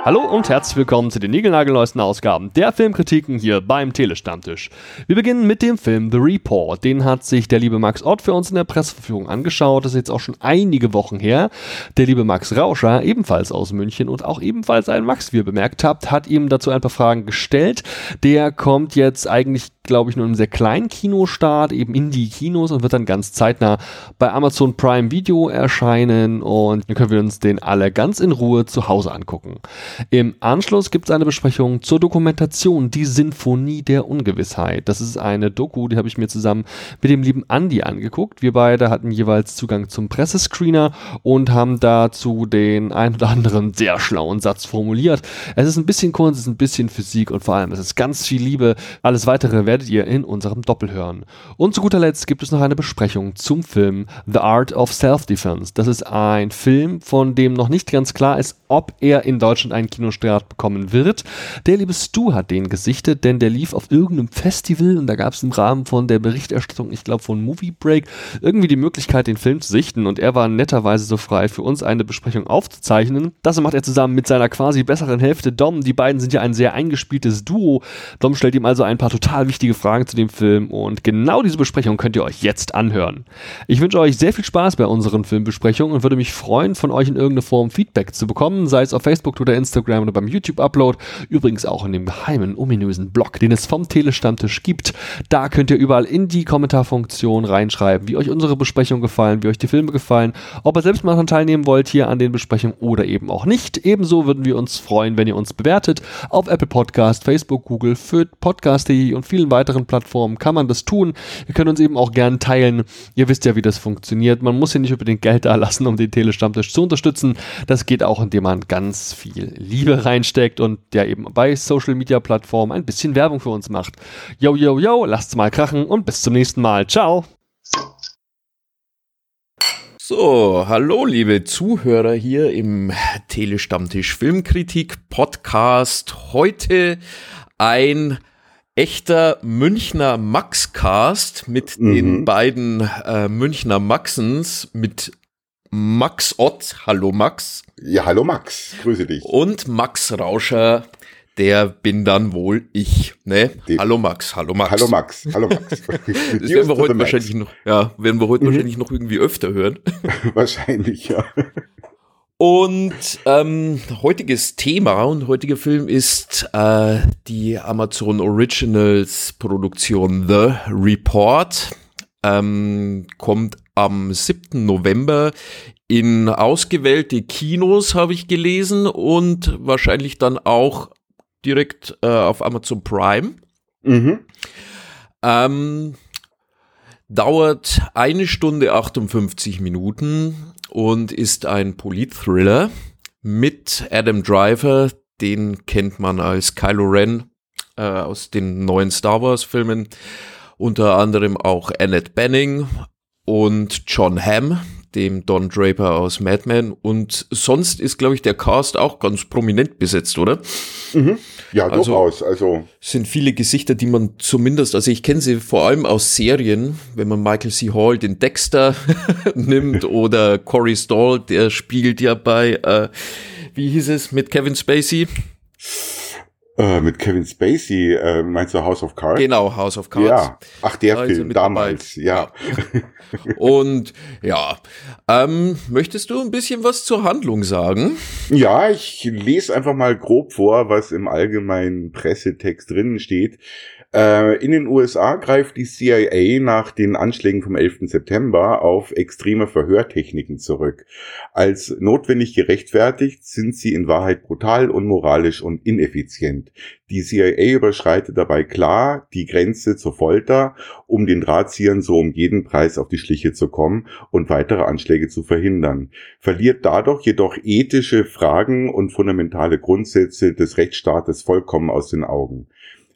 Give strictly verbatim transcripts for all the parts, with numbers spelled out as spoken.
Hallo und herzlich willkommen zu den niegelnagelneuesten Ausgaben der Filmkritiken hier beim Telestammtisch. Wir beginnen mit dem Film The Report. Den hat sich der liebe Max Ott für uns in der Presseverführung angeschaut. Das ist jetzt auch schon einige Wochen her. Der liebe Max Rauscher, ebenfalls aus München und auch ebenfalls ein Max, wie ihr bemerkt habt, hat ihm dazu ein paar Fragen gestellt. Der kommt jetzt eigentlich, glaube ich, nur in einem sehr kleinen Kinostart, eben in die Kinos und wird dann ganz zeitnah bei Amazon Prime Video erscheinen und dann können wir uns den alle ganz in Ruhe zu Hause angucken. Im Anschluss gibt es eine Besprechung zur Dokumentation Die Sinfonie der Ungewissheit. Das ist eine Doku, die habe ich mir zusammen mit dem lieben Andi angeguckt. Wir beide hatten jeweils Zugang zum Pressescreener und haben dazu den ein oder anderen sehr schlauen Satz formuliert. Es ist ein bisschen Kunst, es ist ein bisschen Physik und vor allem es ist ganz viel Liebe. Alles Weitere werdet ihr in unserem Doppel hören. Und zu guter Letzt gibt es noch eine Besprechung zum Film The Art of Self-Defense. Das ist ein Film, von dem noch nicht ganz klar ist, ob er in Deutschland einen Kinostart bekommen wird. Der liebe Stu hat den gesichtet, denn der lief auf irgendeinem Festival und da gab es im Rahmen von der Berichterstattung, ich glaube von Movie Break, irgendwie die Möglichkeit, den Film zu sichten und er war netterweise so frei, für uns eine Besprechung aufzuzeichnen. Das macht er zusammen mit seiner quasi besseren Hälfte Dom. Die beiden sind ja ein sehr eingespieltes Duo. Dom stellt ihm also ein paar total wichtige Fragen zu dem Film und genau diese Besprechung könnt ihr euch jetzt anhören. Ich wünsche euch sehr viel Spaß bei unseren Filmbesprechungen und würde mich freuen, von euch in irgendeiner Form Feedback zu bekommen, sei es auf Facebook oder Instagram oder beim YouTube-Upload, übrigens auch in dem geheimen, ominösen Blog, den es vom Telestammtisch gibt. Da könnt ihr überall in die Kommentarfunktion reinschreiben, wie euch unsere Besprechungen gefallen, wie euch die Filme gefallen, ob ihr selbst mal daran teilnehmen wollt hier an den Besprechungen oder eben auch nicht. Ebenso würden wir uns freuen, wenn ihr uns bewertet. Auf Apple Podcast, Facebook, Google, Fürth, Podcast punkt de und vielen weiteren Plattformen kann man das tun. Ihr könnt uns eben auch gern teilen. Ihr wisst ja, wie das funktioniert. Man muss hier nicht unbedingt Geld da lassen, um den Telestammtisch zu unterstützen. Das geht auch, indem man ganz viel Liebe reinsteckt und ja eben bei Social Media Plattformen ein bisschen Werbung für uns macht. Yo, yo, yo, lasst's mal krachen und bis zum nächsten Mal. Ciao! So, hallo liebe Zuhörer hier im Telestammtisch Filmkritik Podcast. Heute ein echter Münchner Maxcast mit mhm. den beiden äh, Münchner Maxens, mit Max Ott. Hallo Max. Ja, hallo Max. Grüße dich. Und Max Rauscher. Der bin dann wohl ich, ne? Die. Hallo Max, hallo Max. Hallo Max, hallo Max. Das werden wir heute wahrscheinlich noch, ja, werden wir heute mhm. wahrscheinlich noch irgendwie öfter hören. Wahrscheinlich, ja. Und ähm, heutiges Thema und heutiger Film ist äh, die Amazon Originals Produktion The Report. Ähm, kommt am siebten November in ausgewählte Kinos, habe ich gelesen, und wahrscheinlich dann auch direkt äh, auf Amazon Prime. Mhm. Ähm, dauert eine Stunde achtundfünfzig Minuten und ist ein Polit-Thriller mit Adam Driver. Den kennt man als Kylo Ren äh, aus den neuen Star Wars Filmen. Unter anderem auch Annette Bening und John Hamm, dem Don Draper aus Mad Men. Und sonst ist, glaube ich, der Cast auch ganz prominent besetzt, oder? Mhm. Ja, also, durchaus. Also sind viele Gesichter, die man zumindest, also ich kenne sie vor allem aus Serien, wenn man Michael C. Hall, den Dexter, nimmt, oder Corey Stoll, der spielt ja bei, äh, wie hieß es, mit Kevin Spacey? Äh, mit Kevin Spacey, äh, meinst du House of Cards? Genau, House of Cards. Ja, ach, der also Film, damals, dabei. ja. ja. Und, ja, ähm, möchtest du ein bisschen was zur Handlung sagen? Ja, ich lese einfach mal grob vor, was im allgemeinen Pressetext drinnen steht. Äh, in den U S A greift die C I A nach den Anschlägen vom elften September auf extreme Verhörtechniken zurück. Als notwendig gerechtfertigt sind sie in Wahrheit brutal, unmoralisch und ineffizient. Die C I A überschreitet dabei klar die Grenze zur Folter, um den Drahtziehern so um jeden Preis auf die Schliche zu kommen und weitere Anschläge zu verhindern. Verliert dadurch jedoch ethische Fragen und fundamentale Grundsätze des Rechtsstaates vollkommen aus den Augen.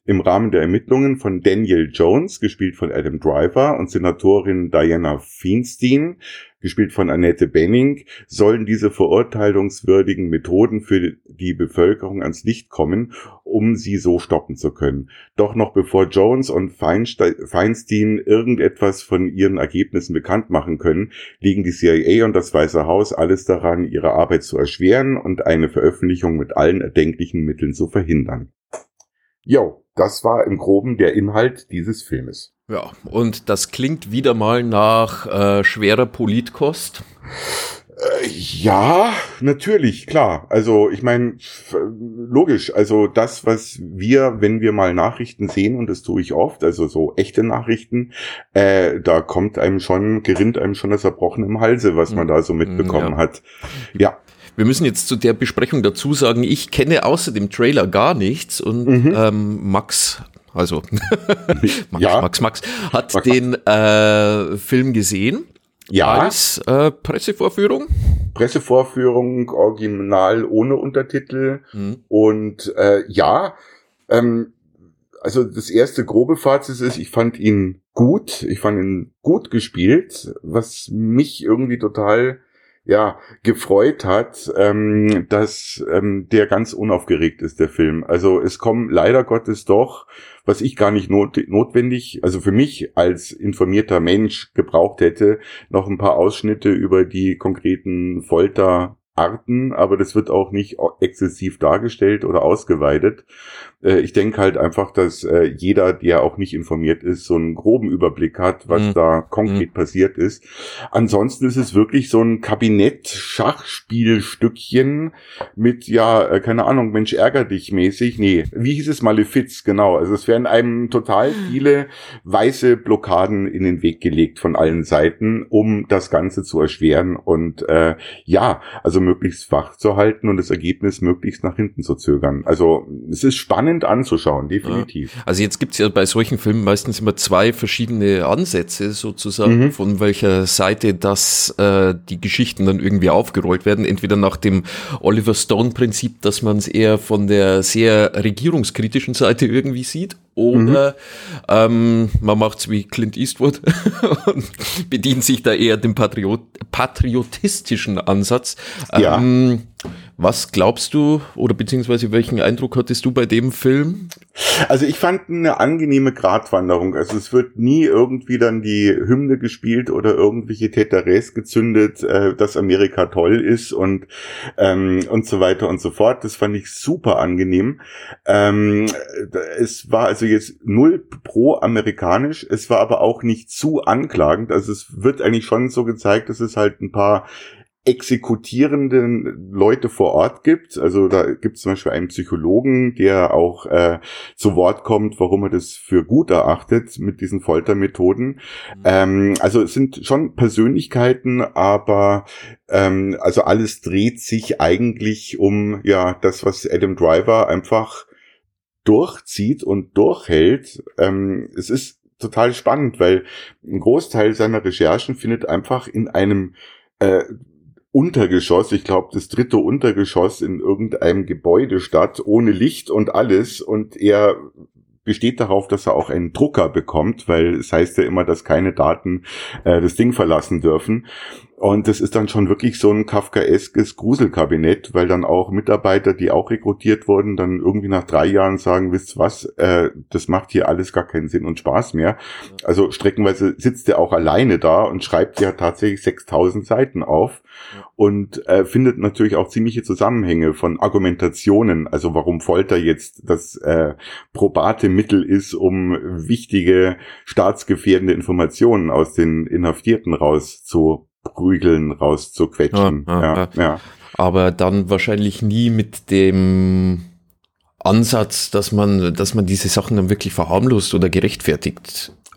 Im Rahmen der Ermittlungen von Daniel Jones, gespielt von Adam Driver, und Senatorin Diana Feinstein, gespielt von Annette Bening, sollen diese verurteilungswürdigen Methoden für die Bevölkerung ans Licht kommen, um sie so stoppen zu können. Doch noch bevor Jones und Feinstein irgendetwas von ihren Ergebnissen bekannt machen können, legen die C I A und das Weiße Haus alles daran, ihre Arbeit zu erschweren und eine Veröffentlichung mit allen erdenklichen Mitteln zu verhindern. Jo, das war im Groben der Inhalt dieses Filmes. Ja, und das klingt wieder mal nach äh, schwerer Politkost. Äh, ja, natürlich, klar. Also ich meine, logisch, also das, was wir, wenn wir mal Nachrichten sehen, und das tue ich oft, also so echte Nachrichten, äh, da kommt einem schon, gerinnt einem schon das Erbrochen im Halse, was man da so mitbekommen ja. hat. Ja. Wir müssen jetzt zu der Besprechung dazu sagen, ich kenne außer dem Trailer gar nichts und Mhm. ähm, Max, also Max, Ja. Max, Max hat Max, den äh, Film gesehen Ja. als äh, Pressevorführung. Pressevorführung, original ohne Untertitel. Mhm. Und äh, ja, ähm, also das erste grobe Fazit ist, ich fand ihn gut, ich fand ihn gut gespielt, was mich irgendwie total ja gefreut hat, ähm, dass ähm, der ganz unaufgeregt ist, der Film. Also es kommen leider Gottes doch, was ich gar nicht not- notwendig, also für mich als informierter Mensch gebraucht hätte, noch ein paar Ausschnitte über die konkreten Folterarten, aber das wird auch nicht exzessiv dargestellt oder ausgeweitet. Äh, ich denke halt einfach, dass äh, jeder, der auch nicht informiert ist, so einen groben Überblick hat, was Mhm. da konkret Mhm. passiert ist. Ansonsten ist es wirklich so ein Kabinett-Schachspielstückchen mit, ja, äh, keine Ahnung, Mensch, ärger dich mäßig. Nee, wie hieß es? Malefiz, genau. Also es werden einem total viele weiße Blockaden in den Weg gelegt von allen Seiten, um das Ganze zu erschweren und äh, ja, also möglichst wach zu halten und das Ergebnis möglichst nach hinten zu zögern. Also es ist spannend anzuschauen, definitiv. Also jetzt gibt's ja bei solchen Filmen meistens immer zwei verschiedene Ansätze sozusagen, Mhm. von welcher Seite das äh, die Geschichten dann irgendwie aufgerollt werden. Entweder nach dem Oliver Stone-Prinzip, dass man es eher von der sehr regierungskritischen Seite irgendwie sieht, oder ähm, man macht's wie Clint Eastwood und bedient sich da eher dem Patriot patriotistischen Ansatz. Ja. Ähm, was glaubst du, oder beziehungsweise welchen Eindruck hattest du bei dem Film? Also ich fand eine angenehme Gratwanderung. Also es wird nie irgendwie dann die Hymne gespielt oder irgendwelche Teteres gezündet, äh, dass Amerika toll ist und ähm, und so weiter und so fort. Das fand ich super angenehm. Ähm, es war also jetzt null pro-amerikanisch, es war aber auch nicht zu anklagend. Also es wird eigentlich schon so gezeigt, dass es halt ein paar exekutierenden Leute vor Ort gibt. Also da gibt es zum Beispiel einen Psychologen, der auch äh, zu Wort kommt, warum er das für gut erachtet mit diesen Foltermethoden. Mhm. Ähm, also es sind schon Persönlichkeiten, aber ähm, also alles dreht sich eigentlich um ja das, was Adam Driver einfach durchzieht und durchhält. Ähm, es ist total spannend, weil ein Großteil seiner Recherchen findet einfach in einem äh, Untergeschoss, ich glaube das dritte Untergeschoss in irgendeinem Gebäude statt, ohne Licht und alles, und er besteht darauf, dass er auch einen Drucker bekommt, weil es heißt ja immer, dass keine Daten äh, das Ding verlassen dürfen. Und das ist dann schon wirklich so ein kafkaeskes Gruselkabinett, weil dann auch Mitarbeiter, die auch rekrutiert wurden, dann irgendwie nach drei Jahren sagen, wisst was, äh, das macht hier alles gar keinen Sinn und Spaß mehr. Also streckenweise sitzt er auch alleine da und schreibt ja tatsächlich sechstausend Seiten auf und äh, findet natürlich auch ziemliche Zusammenhänge von Argumentationen, also warum Folter jetzt das äh, probate Mittel ist, um wichtige staatsgefährdende Informationen aus den Inhaftierten rauszu prügeln, rauszuquetschen. Ja, ja, ja, ja. Aber dann wahrscheinlich nie mit dem Ansatz, dass man, dass man diese Sachen dann wirklich verharmlost oder gerechtfertigt.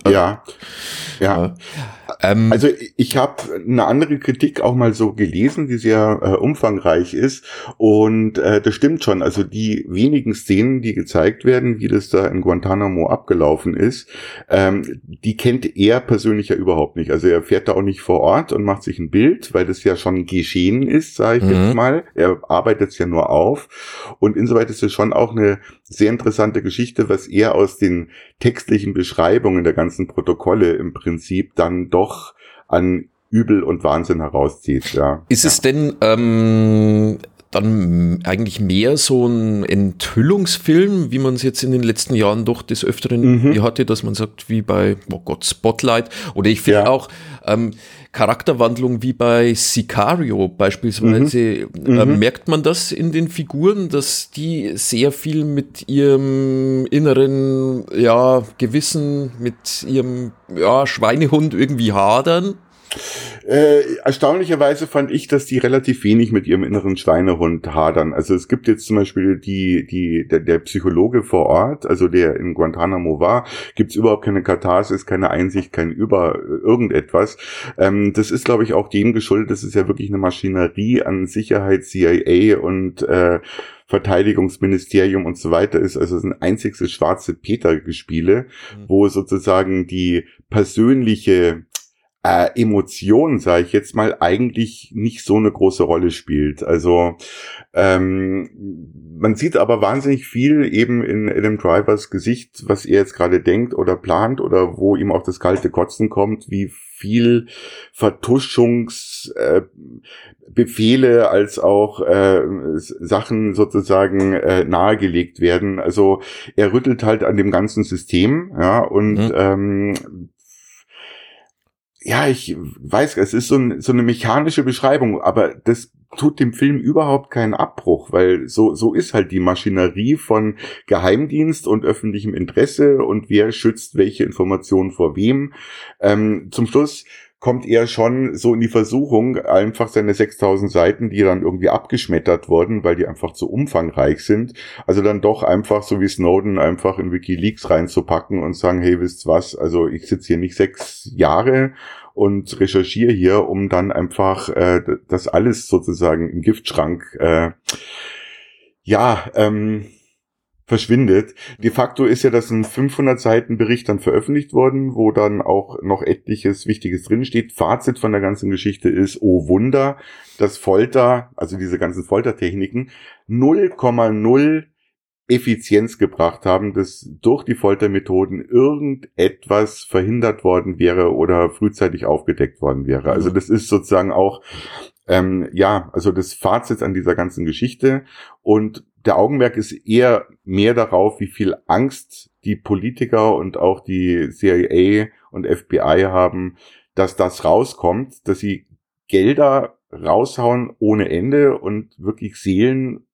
Also, ja, ja. Äh, ähm, also ich habe eine andere Kritik auch mal so gelesen, die sehr äh, umfangreich ist, und äh, das stimmt schon. Also die wenigen Szenen, die gezeigt werden, wie das da in Guantanamo abgelaufen ist, ähm, die kennt er persönlich ja überhaupt nicht. Also er fährt da auch nicht vor Ort und macht sich ein Bild, weil das ja schon geschehen ist, sage ich mhm. jetzt mal. Er arbeitet es ja nur auf, und insoweit ist es schon auch eine sehr interessante Geschichte, was er aus den textlichen Beschreibungen der ganzen Protokolle im Prinzip dann doch an Übel und Wahnsinn herauszieht. Ja. Ist ja. es denn ähm, dann eigentlich mehr so ein Enthüllungsfilm, wie man es jetzt in den letzten Jahren doch des Öfteren mhm. hatte, dass man sagt, wie bei, oh Gott, Spotlight, oder ich finde ja. auch ähm, Charakterwandlung wie bei Sicario beispielsweise, mhm. äh, mhm. merkt man das in den Figuren, dass die sehr viel mit ihrem inneren ja, Gewissen, mit ihrem ja, Schweinehund irgendwie hadern? Äh, erstaunlicherweise fand ich, dass die relativ wenig mit ihrem inneren Schweinehund hadern. Also es gibt jetzt zum Beispiel die, die, der, der Psychologe vor Ort, also der in Guantanamo war, gibt's überhaupt keine Katharsis, keine Einsicht, kein über irgendetwas. Ähm, das ist, glaube ich, auch dem geschuldet. Das ist ja wirklich eine Maschinerie an Sicherheit, C I A und äh, Verteidigungsministerium und so weiter ist. Also es sind einzigste schwarze Peter-Gespiele, mhm. wo sozusagen die persönliche Äh, Emotion, sage ich jetzt mal, eigentlich nicht so eine große Rolle spielt. Also ähm, man sieht aber wahnsinnig viel eben in Adam Drivers Gesicht, was er jetzt gerade denkt oder plant oder wo ihm auch das kalte Kotzen kommt, wie viel Vertuschungsbefehle äh, als auch äh, Sachen sozusagen äh, nahegelegt werden. Also er rüttelt halt an dem ganzen System, ja, und mhm. ähm, ja, ich weiß, es ist so, ein, so eine mechanische Beschreibung, aber das tut dem Film überhaupt keinen Abbruch, weil so so ist halt die Maschinerie von Geheimdienst und öffentlichem Interesse und wer schützt welche Informationen vor wem. Ähm, zum Schluss kommt er schon so in die Versuchung, einfach seine sechstausend Seiten, die dann irgendwie abgeschmettert wurden, weil die einfach zu umfangreich sind, also dann doch einfach, so wie Snowden, einfach in WikiLeaks reinzupacken und sagen, hey, wisst was, also ich sitze hier nicht sechs Jahre und recherchiere hier, um dann einfach äh, das alles sozusagen im Giftschrank äh, ja, ähm, verschwindet. De facto ist ja das ein fünfhundert Seiten Bericht dann veröffentlicht worden, wo dann auch noch etliches Wichtiges drinsteht. Fazit von der ganzen Geschichte ist, oh Wunder, dass Folter, also diese ganzen Foltertechniken, null Komma null Effizienz gebracht haben, dass durch die Foltermethoden irgendetwas verhindert worden wäre oder frühzeitig aufgedeckt worden wäre. Also das ist sozusagen auch, ähm, ja, also das Fazit an dieser ganzen Geschichte, und der Augenmerk ist eher mehr darauf, wie viel Angst die Politiker und auch die C I A und F B I haben, dass das rauskommt, dass sie Gelder raushauen ohne Ende und wirklich Seelen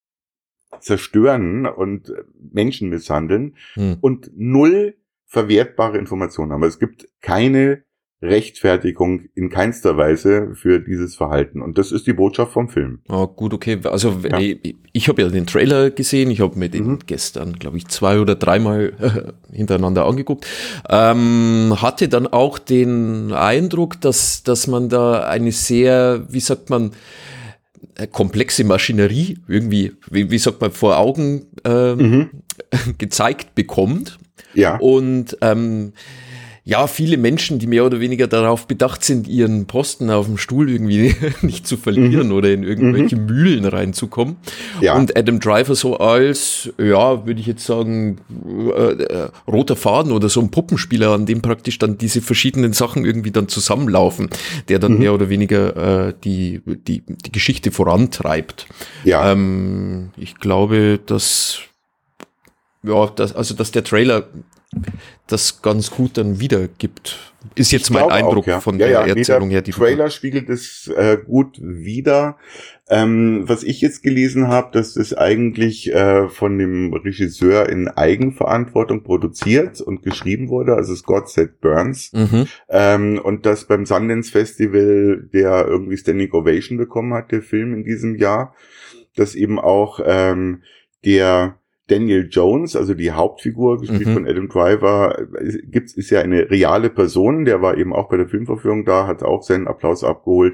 zerstören und Menschen misshandeln hm. und null verwertbare Informationen haben. Es gibt keine Rechtfertigung in keinster Weise für dieses Verhalten. Und das ist die Botschaft vom Film. Oh, gut, okay. Also ja. ich, ich habe ja den Trailer gesehen. Ich habe mir den mhm. gestern, glaube ich, zwei oder dreimal äh, hintereinander angeguckt. Ähm, hatte dann auch den Eindruck, dass, dass man da eine sehr, wie sagt man, komplexe Maschinerie irgendwie, wie, wie sagt man, vor Augen ähm, mhm. gezeigt bekommt. Ja. Und ähm, ja, viele Menschen, die mehr oder weniger darauf bedacht sind, ihren Posten auf dem Stuhl irgendwie nicht zu verlieren mhm. oder in irgendwelche mhm. Mühlen reinzukommen. Ja. Und Adam Driver so als, ja, würde ich jetzt sagen, äh, äh, roter Faden oder so ein Puppenspieler, an dem praktisch dann diese verschiedenen Sachen irgendwie dann zusammenlaufen, der dann mhm. mehr oder weniger äh, die, die, die Geschichte vorantreibt. Ja. Ähm, ich glaube, dass, ja, dass, also, dass der Trailer das ganz gut dann wiedergibt. Ist jetzt ich mein Eindruck auch, ja. von ja, der ja, Erzählung nee, her. Der Trailer spiegelt es äh, gut wider. Ähm, was ich jetzt gelesen habe, dass das eigentlich äh, von dem Regisseur in Eigenverantwortung produziert und geschrieben wurde, also Scott Z. Burns. Mhm. Ähm, und das beim Sundance Festival, der irgendwie Standing Ovation bekommen hat, der Film in diesem Jahr, dass eben auch ähm, der Daniel Jones, also die Hauptfigur, gespielt Mhm. von Adam Driver, gibt's, ist ja eine reale Person, der war eben auch bei der Filmvorführung da, hat auch seinen Applaus abgeholt.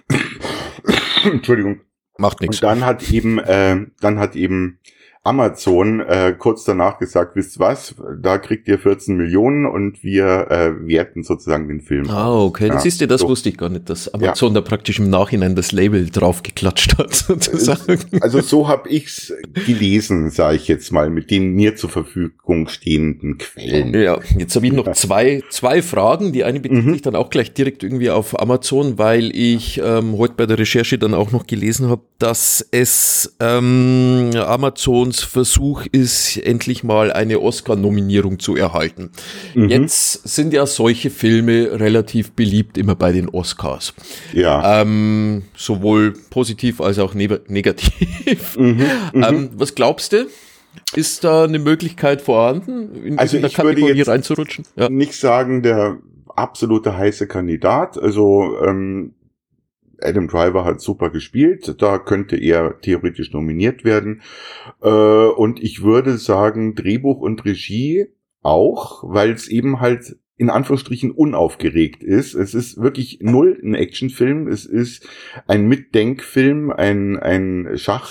Entschuldigung. Macht nichts. Und dann hat eben, äh, dann hat eben Amazon äh, kurz danach gesagt, wisst was, da kriegt ihr vierzehn Millionen und wir äh, werten sozusagen den Film. Ah, okay. Das Ja, siehst du, das so. wusste ich gar nicht, dass Amazon ja. da praktisch im Nachhinein das Label drauf geklatscht hat, sozusagen. Also so habe ich's gelesen, sage ich jetzt mal, mit den mir zur Verfügung stehenden Quellen. Ja, jetzt habe ich noch zwei, zwei Fragen. Die eine bezieht Mhm. sich dann auch gleich direkt irgendwie auf Amazon, weil ich ähm, heute bei der Recherche dann auch noch gelesen habe, dass es ähm, Amazons Versuch ist, endlich mal eine Oscar-Nominierung zu erhalten. Mhm. Jetzt sind ja solche Filme relativ beliebt immer bei den Oscars. Ja. Ähm, sowohl positiv als auch ne- negativ. Mhm, mhm. Ähm, was glaubst du? Ist da eine Möglichkeit vorhanden, in Also der ich würde Kategorie jetzt reinzurutschen? Ja. nicht sagen, der absolute heiße Kandidat. Also ähm, Adam Driver hat super gespielt, da könnte er theoretisch nominiert werden. Äh, und ich würde sagen, Drehbuch und Regie auch, weil es eben halt in Anführungsstrichen unaufgeregt ist. Es ist wirklich null ein Actionfilm, es ist ein Mitdenkfilm, ein, ein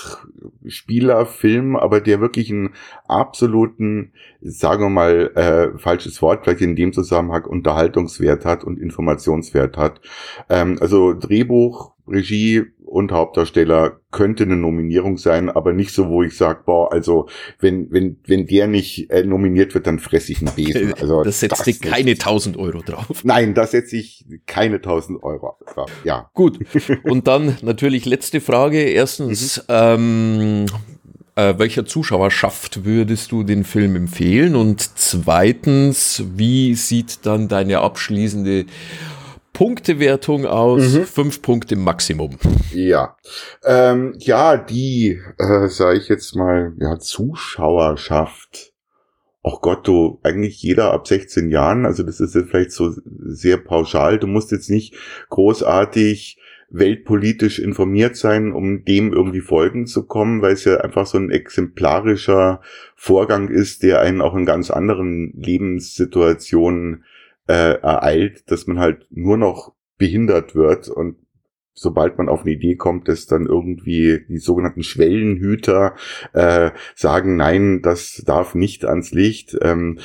Schachspielerfilm, aber der wirklich einen absoluten, sagen wir mal, äh, falsches Wort, vielleicht in dem Zusammenhang Unterhaltungswert hat und Informationswert hat. Ähm, also Drehbuch, Regie und Hauptdarsteller könnte eine Nominierung sein, aber nicht so, wo ich sage, boah, also wenn wenn wenn der nicht äh, nominiert wird, dann fresse ich einen Besen. Also das setzt dir keine tausend Euro drauf. Nein, da setze ich keine tausend Euro drauf. Ja. Gut. Und dann natürlich letzte Frage. Erstens, mhm. ähm, äh, welcher Zuschauerschaft würdest du den Film empfehlen? Und zweitens, wie sieht dann deine abschließende Punktewertung aus? Mhm. Fünf Punkte Maximum. Ja, ähm, ja, die, äh, sage ich jetzt mal, ja, Zuschauerschaft. Ach Gott, du, eigentlich jeder ab sechzehn Jahren, also das ist jetzt vielleicht so sehr pauschal. Du musst jetzt nicht großartig weltpolitisch informiert sein, um dem irgendwie folgen zu kommen, weil es ja einfach so ein exemplarischer Vorgang ist, der einen auch in ganz anderen Lebenssituationen Äh, ereilt, dass man halt nur noch behindert wird und sobald man auf eine Idee kommt, dass dann irgendwie die sogenannten Schwellenhüter äh, sagen, nein, das darf nicht ans Licht. Ähm,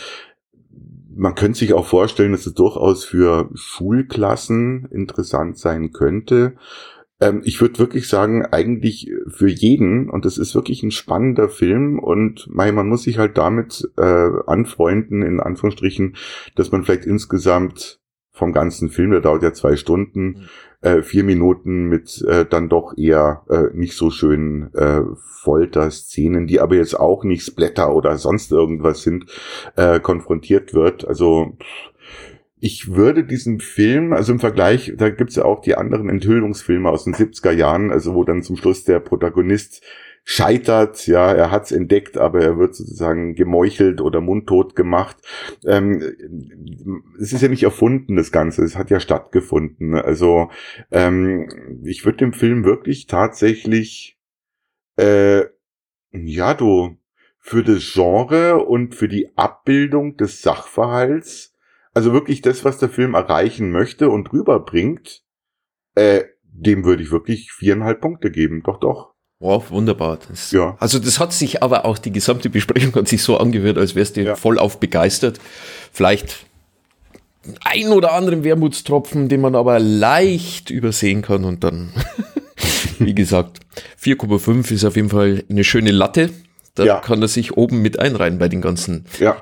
man könnte sich auch vorstellen, dass es durchaus für Schulklassen interessant sein könnte. Ähm, ich würde wirklich sagen, eigentlich für jeden, und das ist wirklich ein spannender Film und man, man muss sich halt damit äh, anfreunden, in Anführungsstrichen, dass man vielleicht insgesamt vom ganzen Film, der dauert ja zwei Stunden, äh, vier Minuten mit äh, dann doch eher äh, nicht so schönen äh, Folterszenen, die aber jetzt auch nicht Splatter oder sonst irgendwas sind, äh, konfrontiert wird. Also ich würde diesen Film, also im Vergleich, da gibt's ja auch die anderen Enthüllungsfilme aus den siebziger Jahren, also wo dann zum Schluss der Protagonist scheitert, ja, er hat's entdeckt, aber er wird sozusagen gemeuchelt oder mundtot gemacht. Ähm, es ist ja nicht erfunden, das Ganze, es hat ja stattgefunden. Also ähm, ich würde dem Film wirklich tatsächlich, äh, ja, du, für das Genre und für die Abbildung des Sachverhalts, also wirklich das, was der Film erreichen möchte und rüberbringt, äh, dem würde ich wirklich viereinhalb Punkte geben. Doch, doch. Wow, wunderbar. Das, ja. Also das hat sich aber auch, die gesamte Besprechung hat sich so angehört, als wärst du ja. voll auf begeistert. Vielleicht ein oder anderen Wermutstropfen, den man aber leicht übersehen kann und dann, wie gesagt, vier Komma fünf ist auf jeden Fall eine schöne Latte. Da ja. kann er sich oben mit einreihen bei den ganzen ja.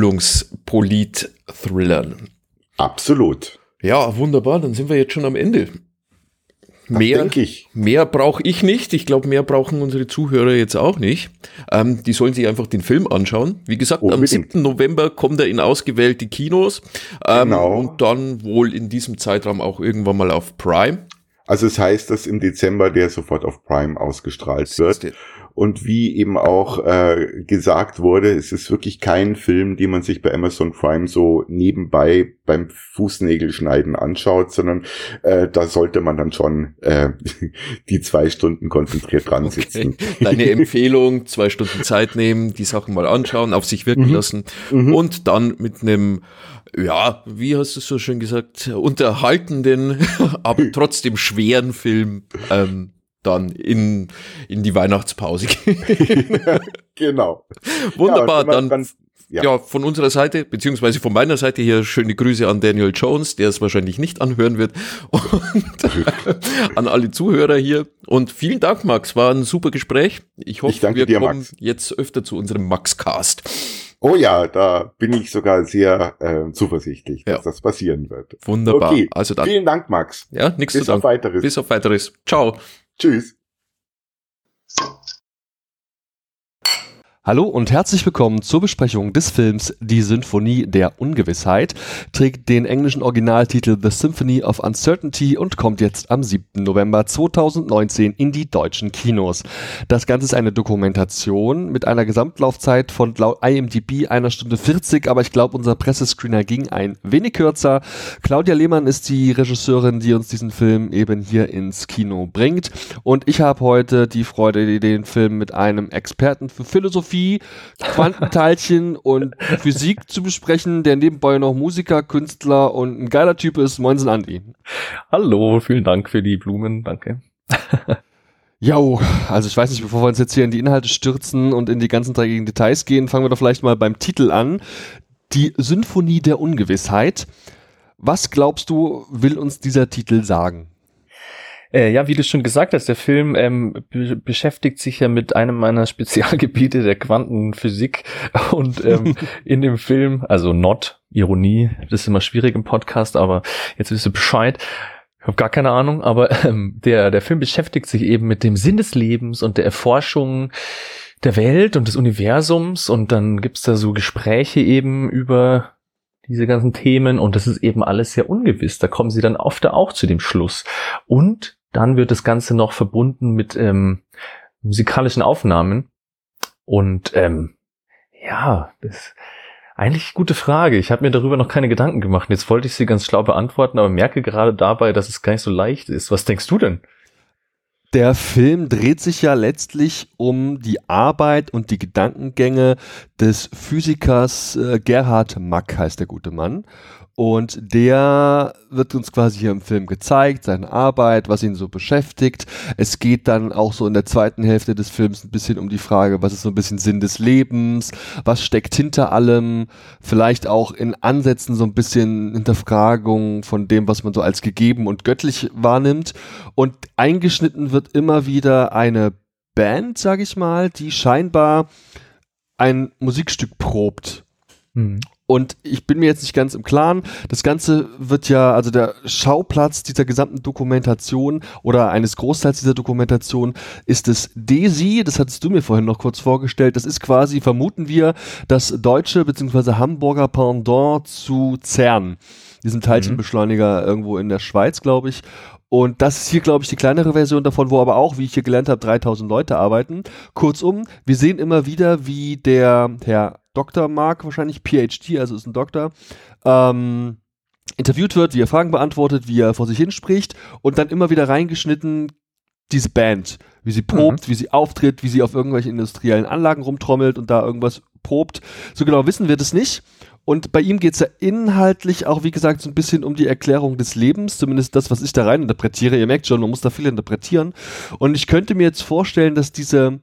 Enthüllungs-Polit-Thrillern. Absolut. Ja, wunderbar. Dann sind wir jetzt schon am Ende. Das mehr denke ich. Mehr brauche ich nicht. Ich glaube, mehr brauchen unsere Zuhörer jetzt auch nicht. Ähm, die sollen sich einfach den Film anschauen. Wie gesagt, Unbedingt. Am siebten November kommt er in ausgewählte Kinos. Ähm, genau. Und dann wohl in diesem Zeitraum auch irgendwann mal auf Prime. Also es heißt, dass im Dezember der sofort auf Prime ausgestrahlt wird. Und wie eben auch äh, gesagt wurde, es ist wirklich kein Film, den man sich bei Amazon Prime so nebenbei beim Fußnägelschneiden anschaut, sondern äh, da sollte man dann schon äh, die zwei Stunden konzentriert dran sitzen. Okay. Deine Empfehlung, zwei Stunden Zeit nehmen, die Sachen mal anschauen, auf sich wirken Mhm. lassen Mhm. und dann mit einem, ja, wie hast du es so schön gesagt, unterhaltenden, aber trotzdem schweren Film ähm, dann in, in die Weihnachtspause gehen. Genau. Wunderbar, Ja, dann dann, ja. ja. von unserer Seite, beziehungsweise von meiner Seite hier schöne Grüße an Daniel Jones, der es wahrscheinlich nicht anhören wird, und äh, an alle Zuhörer hier. Und vielen Dank, Max, war ein super Gespräch. Ich hoffe, Ich danke wir dir, kommen Max. jetzt öfter zu unserem Max-Cast. Oh ja, da bin ich sogar sehr äh, zuversichtlich, dass Ja. das passieren wird. Wunderbar. Okay, Also dann, vielen Dank, Max. ja, nichts zu Bis auf danken. weiteres. Bis auf weiteres. Ciao. Tschüss. Hallo und herzlich willkommen zur Besprechung des Films Die Sinfonie der Ungewissheit, trägt den englischen Originaltitel The Symphony of Uncertainty und kommt jetzt am siebten November zweitausendneunzehn in die deutschen Kinos. Das Ganze ist eine Dokumentation mit einer Gesamtlaufzeit von laut I M D B einer Stunde vierzig, aber ich glaube, unser Pressescreener ging ein wenig kürzer. Claudia Lehmann ist die Regisseurin, die uns diesen Film eben hier ins Kino bringt, und ich habe heute die Freude, den Film mit einem Experten für Philosophie, Quantenteilchen und Physik zu besprechen, der nebenbei noch Musiker, Künstler und ein geiler Typ ist. Moinsen Andi. Hallo, vielen Dank für die Blumen, danke. Jo, also ich weiß nicht, bevor wir uns jetzt hier in die Inhalte stürzen und in die ganzen dreckigen Details gehen, fangen wir doch vielleicht mal beim Titel an. Die Sinfonie der Ungewissheit. Was glaubst du, will uns dieser Titel sagen? Äh, ja, wie du schon gesagt hast, der Film ähm, be- beschäftigt sich ja mit einem meiner Spezialgebiete, der Quantenphysik. Und ähm, in dem Film, also not, Ironie, das ist immer schwierig im Podcast, aber jetzt wisst ihr Bescheid. Ich habe gar keine Ahnung, aber ähm, der der Film beschäftigt sich eben mit dem Sinn des Lebens und der Erforschung der Welt und des Universums. Und dann gibt's da so Gespräche eben über diese ganzen Themen, und das ist eben alles sehr ungewiss. Da kommen sie dann oft auch zu dem Schluss. Und dann wird das Ganze noch verbunden mit ähm, musikalischen Aufnahmen. Und ähm, ja, das ist eigentlich eine gute Frage. Ich habe mir darüber noch keine Gedanken gemacht. Jetzt wollte ich sie ganz schlau beantworten, aber merke gerade dabei, dass es gar nicht so leicht ist. Was denkst du denn? Der Film dreht sich ja letztlich um die Arbeit und die Gedankengänge des Physikers äh, Gerhard Mack, heißt der gute Mann. Und der wird uns quasi hier im Film gezeigt, seine Arbeit, was ihn so beschäftigt. Es geht dann auch so in der zweiten Hälfte des Films ein bisschen um die Frage, was ist so ein bisschen Sinn des Lebens, was steckt hinter allem, vielleicht auch in Ansätzen so ein bisschen Hinterfragung von dem, was man so als gegeben und göttlich wahrnimmt. Und eingeschnitten wird immer wieder eine Band, sag ich mal, die scheinbar ein Musikstück probt. Hm. Und ich bin mir jetzt nicht ganz im Klaren, das Ganze wird ja, also der Schauplatz dieser gesamten Dokumentation oder eines Großteils dieser Dokumentation ist das DESI, das hattest du mir vorhin noch kurz vorgestellt, das ist quasi, vermuten wir, das deutsche bzw. Hamburger Pendant zu CERN, diesem Teilchenbeschleuniger irgendwo in der Schweiz, glaube ich. Und das ist hier, glaube ich, die kleinere Version davon, wo aber auch, wie ich hier gelernt habe, dreitausend Leute arbeiten. Kurzum, wir sehen immer wieder, wie der Herr Doktor Mark, wahrscheinlich P H D, also ist ein Doktor, ähm, interviewt wird, wie er Fragen beantwortet, wie er vor sich hin spricht, und dann immer wieder reingeschnitten diese Band, wie sie probt, mhm. wie sie auftritt, wie sie auf irgendwelchen industriellen Anlagen rumtrommelt und da irgendwas probt. So genau wissen wir das nicht. Und bei ihm geht es ja inhaltlich auch, wie gesagt, so ein bisschen um die Erklärung des Lebens, zumindest das, was ich da rein interpretiere. Ihr merkt schon, man muss da viel interpretieren. Und ich könnte mir jetzt vorstellen, dass diese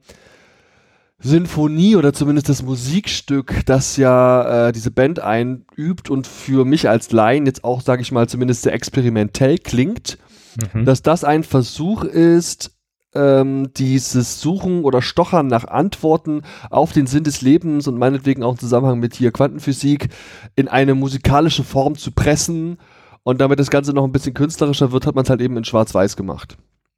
Sinfonie oder zumindest das Musikstück, das ja äh, diese Band einübt und für mich als Laien jetzt auch, sage ich mal, zumindest sehr experimentell klingt, mhm. dass das ein Versuch ist, ähm, dieses Suchen oder Stochern nach Antworten auf den Sinn des Lebens und meinetwegen auch im Zusammenhang mit hier Quantenphysik in eine musikalische Form zu pressen, und damit das Ganze noch ein bisschen künstlerischer wird, hat man es halt eben in Schwarz-Weiß gemacht.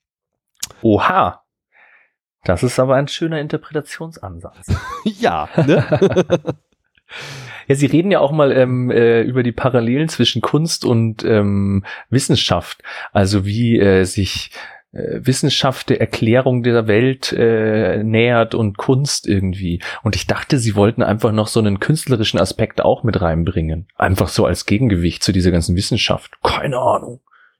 Oha! Das ist aber ein schöner Interpretationsansatz. Ja, ne? Ja, Sie reden ja auch mal ähm, äh, über die Parallelen zwischen Kunst und ähm, Wissenschaft. Also wie äh, sich äh, Wissenschaft der Erklärung der Welt äh, nähert und Kunst irgendwie. Und ich dachte, sie wollten einfach noch so einen künstlerischen Aspekt auch mit reinbringen. Einfach so als Gegengewicht zu dieser ganzen Wissenschaft. Keine Ahnung.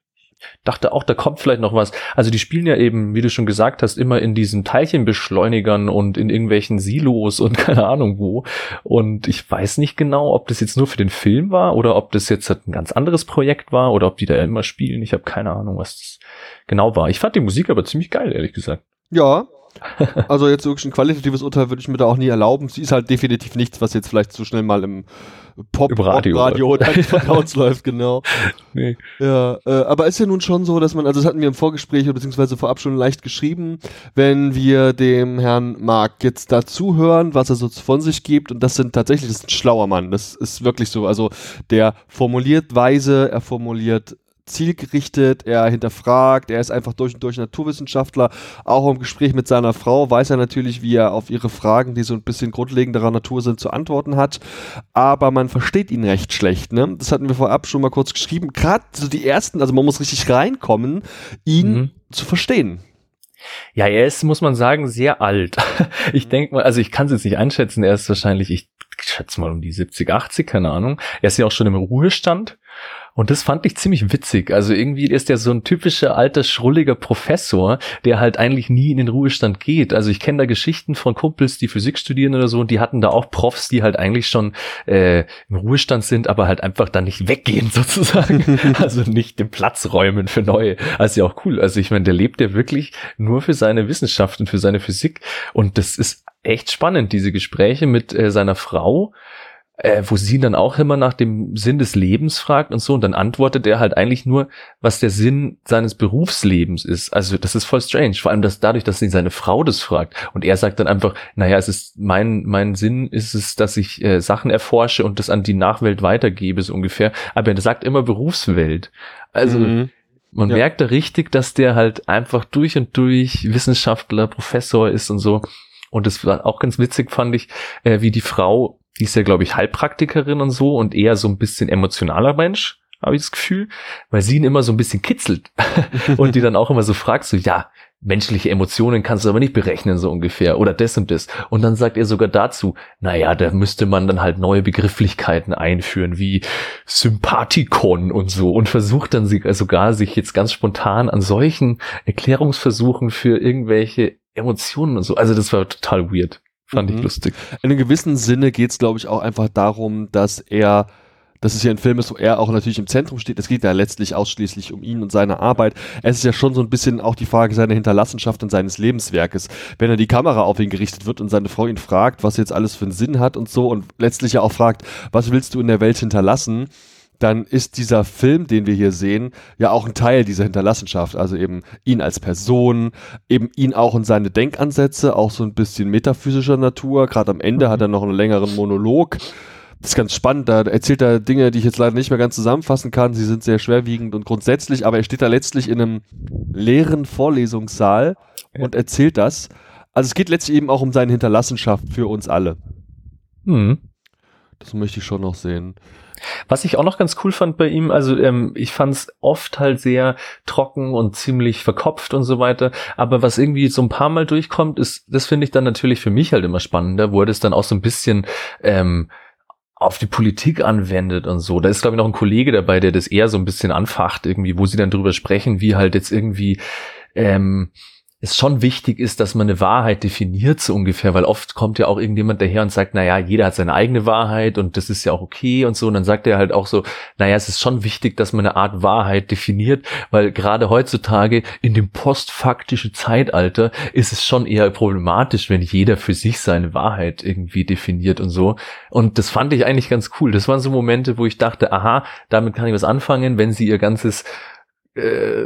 Dachte auch, da kommt vielleicht noch was. Also die spielen ja eben, wie du schon gesagt hast, immer in diesen Teilchenbeschleunigern und in irgendwelchen Silos und keine Ahnung wo. Und ich weiß nicht genau, ob das jetzt nur für den Film war oder ob das jetzt ein ganz anderes Projekt war oder ob die da immer spielen. Ich habe keine Ahnung, was das genau war. Ich fand die Musik aber ziemlich geil, ehrlich gesagt. Ja, also jetzt wirklich ein qualitatives Urteil würde ich mir da auch nie erlauben. Sie ist halt definitiv nichts, was jetzt vielleicht so schnell mal im Pop, Im Radio, Radio oder von uns läuft, genau. Nee. Ja, äh, aber ist ja nun schon so, dass man, also das hatten wir im Vorgespräch oder beziehungsweise vorab schon leicht geschrieben, wenn wir dem Herrn Mark jetzt da zuhören, was er so von sich gibt, und das sind tatsächlich, das ist ein schlauer Mann, das ist wirklich so, also der formuliert weise, er formuliert zielgerichtet, er hinterfragt, er ist einfach durch und durch Naturwissenschaftler. Auch im Gespräch mit seiner Frau weiß er natürlich, wie er auf ihre Fragen, die so ein bisschen grundlegenderer Natur sind, zu antworten hat. Aber man versteht ihn recht schlecht, ne? Das hatten wir vorab schon mal kurz geschrieben. Gerade so die ersten, also man muss richtig reinkommen, ihn mhm. zu verstehen. Ja, er ist, muss man sagen, sehr alt. Ich denke mal, also ich kann es jetzt nicht einschätzen, er ist wahrscheinlich, ich schätze mal um die siebzig, achtzig, keine Ahnung. Er ist ja auch schon im Ruhestand. Und das fand ich ziemlich witzig. Also irgendwie ist der so ein typischer alter, schrulliger Professor, der halt eigentlich nie in den Ruhestand geht. Also ich kenne da Geschichten von Kumpels, die Physik studieren oder so, und die hatten da auch Profs, die halt eigentlich schon äh, im Ruhestand sind, aber halt einfach dann nicht weggehen sozusagen. Also nicht den Platz räumen für neue. Also ja auch cool. Also ich meine, der lebt ja wirklich nur für seine Wissenschaften, für seine Physik. Und das ist echt spannend, diese Gespräche mit äh, seiner Frau, Äh, wo sie ihn dann auch immer nach dem Sinn des Lebens fragt und so, und dann antwortet er halt eigentlich nur, was der Sinn seines Berufslebens ist. Also das ist voll strange, vor allem dass dadurch, dass sie seine Frau das fragt, und er sagt dann einfach, naja, es ist mein mein Sinn ist es, dass ich äh, Sachen erforsche und das an die Nachwelt weitergebe, so ungefähr, aber er sagt immer Berufswelt. Also mhm. man ja. merkt da richtig, dass der halt einfach durch und durch Wissenschaftler, Professor ist und so. Und das war auch ganz witzig, fand ich, äh, wie die Frau, die ist ja, glaube ich, Heilpraktikerin und so und eher so ein bisschen emotionaler Mensch, habe ich das Gefühl, weil sie ihn immer so ein bisschen kitzelt und die dann auch immer so fragt, so, ja, menschliche Emotionen kannst du aber nicht berechnen, so ungefähr, oder das und das. Und dann sagt er sogar dazu, naja, da müsste man dann halt neue Begrifflichkeiten einführen, wie Sympathikon und so, und versucht dann sogar sich jetzt ganz spontan an solchen Erklärungsversuchen für irgendwelche Emotionen und so. Also das war total weird. Fand mhm. ich lustig. In einem gewissen Sinne geht es, glaube ich, auch einfach darum, dass er, dass es hier ein Film ist, wo er auch natürlich im Zentrum steht. Es geht ja letztlich ausschließlich um ihn und seine Arbeit. Es ist ja schon so ein bisschen auch die Frage seiner Hinterlassenschaft und seines Lebenswerkes. Wenn er die Kamera auf ihn gerichtet wird und seine Frau ihn fragt, was jetzt alles für einen Sinn hat und so, und letztlich ja auch fragt, was willst du in der Welt hinterlassen, dann ist dieser Film, den wir hier sehen, ja auch ein Teil dieser Hinterlassenschaft. Also eben ihn als Person, eben ihn auch in seine Denkansätze, auch so ein bisschen metaphysischer Natur. Gerade am Ende hat er noch einen längeren Monolog. Das ist ganz spannend, da erzählt er Dinge, die ich jetzt leider nicht mehr ganz zusammenfassen kann. Sie sind sehr schwerwiegend und grundsätzlich, aber er steht da letztlich in einem leeren Vorlesungssaal und erzählt das. Also es geht letztlich eben auch um seine Hinterlassenschaft für uns alle. Mhm. Das möchte ich schon noch sehen. Was ich auch noch ganz cool fand bei ihm, also ähm, ich fand es oft halt sehr trocken und ziemlich verkopft und so weiter, aber was irgendwie so ein paar Mal durchkommt, ist, das finde ich dann natürlich für mich halt immer spannender, wo er das dann auch so ein bisschen ähm, auf die Politik anwendet und so. Da ist, glaube ich, noch ein Kollege dabei, der das eher so ein bisschen anfacht irgendwie, wo sie dann drüber sprechen, wie halt jetzt irgendwie ähm, es schon wichtig ist, dass man eine Wahrheit definiert, so ungefähr, weil oft kommt ja auch irgendjemand daher und sagt, naja, jeder hat seine eigene Wahrheit und das ist ja auch okay und so, und dann sagt er halt auch so, naja, es ist schon wichtig, dass man eine Art Wahrheit definiert, weil gerade heutzutage in dem postfaktischen Zeitalter ist es schon eher problematisch, wenn jeder für sich seine Wahrheit irgendwie definiert und so, und das fand ich eigentlich ganz cool. Das waren so Momente, wo ich dachte, aha, damit kann ich was anfangen, wenn sie ihr ganzes äh,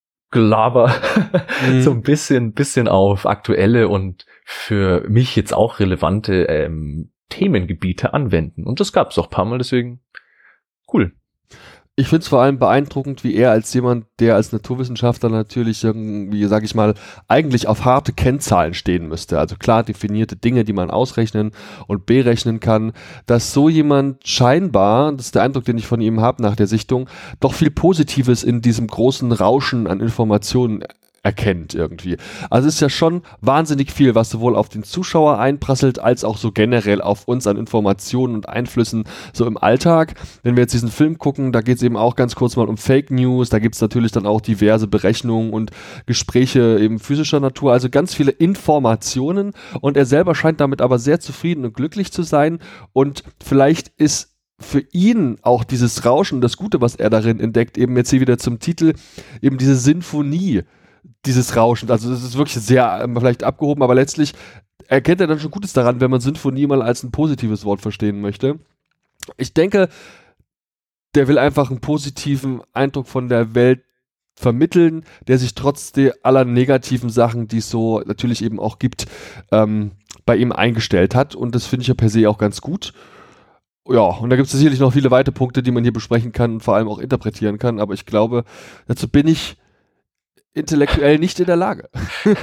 Gelaber mhm. so ein bisschen, bisschen auf aktuelle und für mich jetzt auch relevante ähm, Themengebiete anwenden. Und das gab es auch ein paar Mal, deswegen cool. Ich finde es vor allem beeindruckend, wie er als jemand, der als Naturwissenschaftler natürlich irgendwie, sage ich mal, eigentlich auf harte Kennzahlen stehen müsste. Also klar definierte Dinge, die man ausrechnen und berechnen kann, dass so jemand scheinbar, das ist der Eindruck, den ich von ihm habe nach der Sichtung, doch viel Positives in diesem großen Rauschen an Informationen erkennt irgendwie. Also es ist ja schon wahnsinnig viel, was sowohl auf den Zuschauer einprasselt, als auch so generell auf uns an Informationen und Einflüssen so im Alltag. Wenn wir jetzt diesen Film gucken, da geht es eben auch ganz kurz mal um Fake News, da gibt es natürlich dann auch diverse Berechnungen und Gespräche eben physischer Natur, also ganz viele Informationen und er selber scheint damit aber sehr zufrieden und glücklich zu sein und vielleicht ist für ihn auch dieses Rauschen, das Gute, was er darin entdeckt, eben jetzt hier wieder zum Titel, eben diese Sinfonie, dieses Rauschen, also das ist wirklich sehr ähm, vielleicht abgehoben, aber letztlich erkennt er dann schon Gutes daran, wenn man Sinfonie mal als ein positives Wort verstehen möchte. Ich denke, der will einfach einen positiven Eindruck von der Welt vermitteln, der sich trotz der aller negativen Sachen, die es so natürlich eben auch gibt, ähm, bei ihm eingestellt hat und das finde ich ja per se auch ganz gut. Ja, und da gibt es sicherlich noch viele weitere Punkte, die man hier besprechen kann und vor allem auch interpretieren kann, aber ich glaube, dazu bin ich intellektuell nicht in der Lage.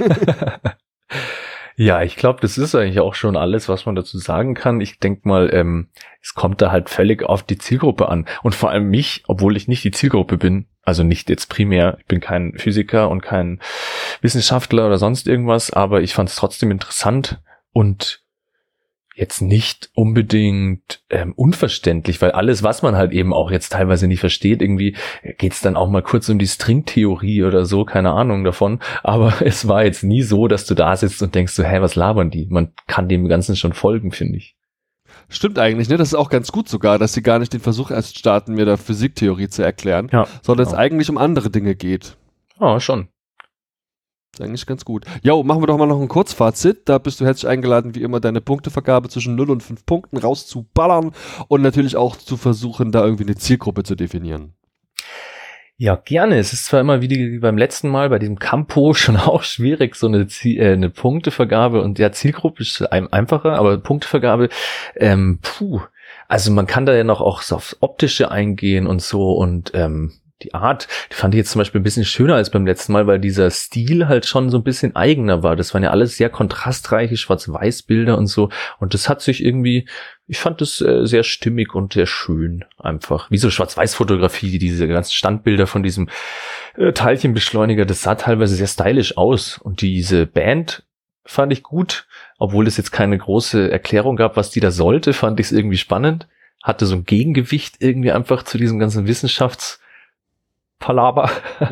Ja, ich glaube, das ist eigentlich auch schon alles, was man dazu sagen kann. Ich denke mal, ähm, es kommt da halt völlig auf die Zielgruppe an. Und vor allem mich, obwohl ich nicht die Zielgruppe bin, also nicht jetzt primär, ich bin kein Physiker und kein Wissenschaftler oder sonst irgendwas, aber ich fand es trotzdem interessant und jetzt nicht unbedingt ähm, unverständlich, weil alles, was man halt eben auch jetzt teilweise nicht versteht, irgendwie geht's dann auch mal kurz um die Stringtheorie oder so, keine Ahnung davon, aber es war jetzt nie so, dass du da sitzt und denkst so, hä, was labern die? Man kann dem Ganzen schon folgen, finde ich. Stimmt eigentlich, ne? Das ist auch ganz gut sogar, dass sie gar nicht den Versuch erst starten, mir da Physiktheorie zu erklären, ja, sondern genau. es eigentlich um andere Dinge geht. Ja, schon. Ist eigentlich ganz gut. Jo, machen wir doch mal noch ein Kurzfazit. Da bist du herzlich eingeladen, wie immer deine Punktevergabe zwischen null und fünf Punkten rauszuballern und natürlich auch zu versuchen, da irgendwie eine Zielgruppe zu definieren. Ja, gerne. Es ist zwar immer wie beim letzten Mal bei diesem Campo schon auch schwierig, so eine, Zie- äh, eine Punktevergabe und ja, Zielgruppe ist einem einfacher, aber Punktevergabe, ähm, puh. Also man kann da ja noch auch so aufs Optische eingehen und so und ähm, die Art, die fand ich jetzt zum Beispiel ein bisschen schöner als beim letzten Mal, weil dieser Stil halt schon so ein bisschen eigener war. Das waren ja alles sehr kontrastreiche Schwarz-Weiß-Bilder und so. Und das hat sich irgendwie, ich fand das äh, sehr stimmig und sehr schön einfach. Wie so Schwarz-Weiß-Fotografie, diese ganzen Standbilder von diesem äh, Teilchenbeschleuniger, das sah teilweise sehr stylisch aus. Und diese Band fand ich gut, obwohl es jetzt keine große Erklärung gab, was die da sollte, fand ich es irgendwie spannend. Hatte so ein Gegengewicht irgendwie einfach zu diesem ganzen Wissenschafts- Palaber.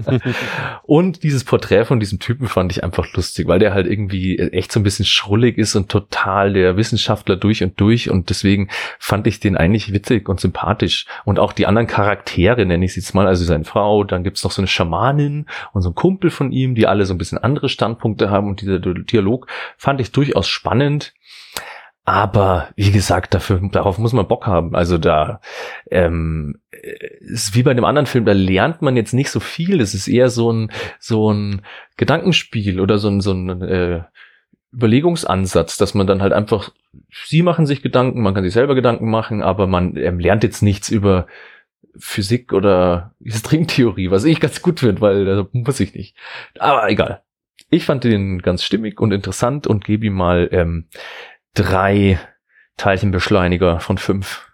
Und dieses Porträt von diesem Typen fand ich einfach lustig, weil der halt irgendwie echt so ein bisschen schrullig ist und total der Wissenschaftler durch und durch und deswegen fand ich den eigentlich witzig und sympathisch. Und auch die anderen Charaktere, nenne ich sie jetzt mal, also seine Frau, dann gibt's noch so eine Schamanin und so ein Kumpel von ihm, die alle so ein bisschen andere Standpunkte haben und dieser Dialog fand ich durchaus spannend. Aber wie gesagt, dafür, darauf muss man Bock haben. Also da ähm, ist wie bei dem anderen Film, da lernt man jetzt nicht so viel. Es ist eher so ein so ein Gedankenspiel oder so ein so ein äh, Überlegungsansatz, dass man dann halt einfach, sie machen sich Gedanken, man kann sich selber Gedanken machen, aber man ähm, lernt jetzt nichts über Physik oder Stringtheorie, was ich ganz gut finde, weil da muss ich nicht. Aber egal. Ich fand den ganz stimmig und interessant und gebe ihm mal ähm, drei Teilchenbeschleuniger von fünf.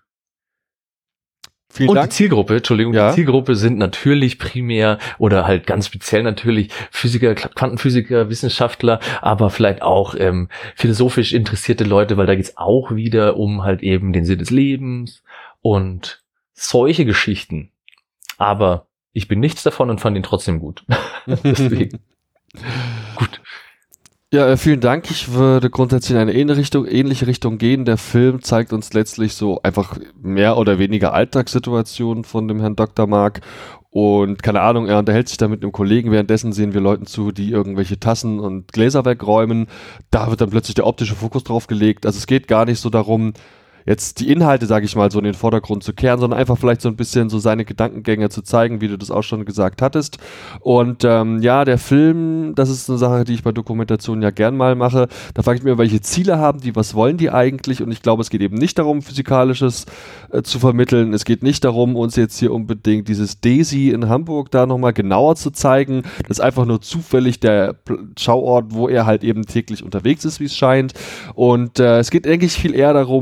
Vielen und Dank. Die Zielgruppe, Entschuldigung, ja. Die Zielgruppe sind natürlich primär oder halt ganz speziell natürlich Physiker, Quantenphysiker, Wissenschaftler, aber vielleicht auch ähm, philosophisch interessierte Leute, weil da geht's auch wieder um halt eben den Sinn des Lebens und solche Geschichten. Aber ich bin nichts davon und fand ihn trotzdem gut. Deswegen. Gut. Ja, vielen Dank. Ich würde grundsätzlich in eine ähnliche Richtung, ähnliche Richtung gehen. Der Film zeigt uns letztlich so einfach mehr oder weniger Alltagssituationen von dem Herrn Doktor Mark. Und keine Ahnung, er unterhält sich da mit einem Kollegen. Währenddessen sehen wir Leuten zu, die irgendwelche Tassen und Gläser wegräumen. Da wird dann plötzlich der optische Fokus drauf gelegt. Also es geht gar nicht so darum, jetzt die Inhalte, sage ich mal, so in den Vordergrund zu kehren, sondern einfach vielleicht so ein bisschen so seine Gedankengänge zu zeigen, wie du das auch schon gesagt hattest. Und ähm, ja, der Film, das ist eine Sache, die ich bei Dokumentationen ja gern mal mache. Da frage ich mich, welche Ziele haben die, was wollen die eigentlich? Und ich glaube, es geht eben nicht darum, Physikalisches äh, zu vermitteln. Es geht nicht darum, uns jetzt hier unbedingt dieses Desi in Hamburg da nochmal genauer zu zeigen. Das ist einfach nur zufällig der Schauort, wo er halt eben täglich unterwegs ist, wie es scheint. Und äh, es geht eigentlich viel eher darum, dass er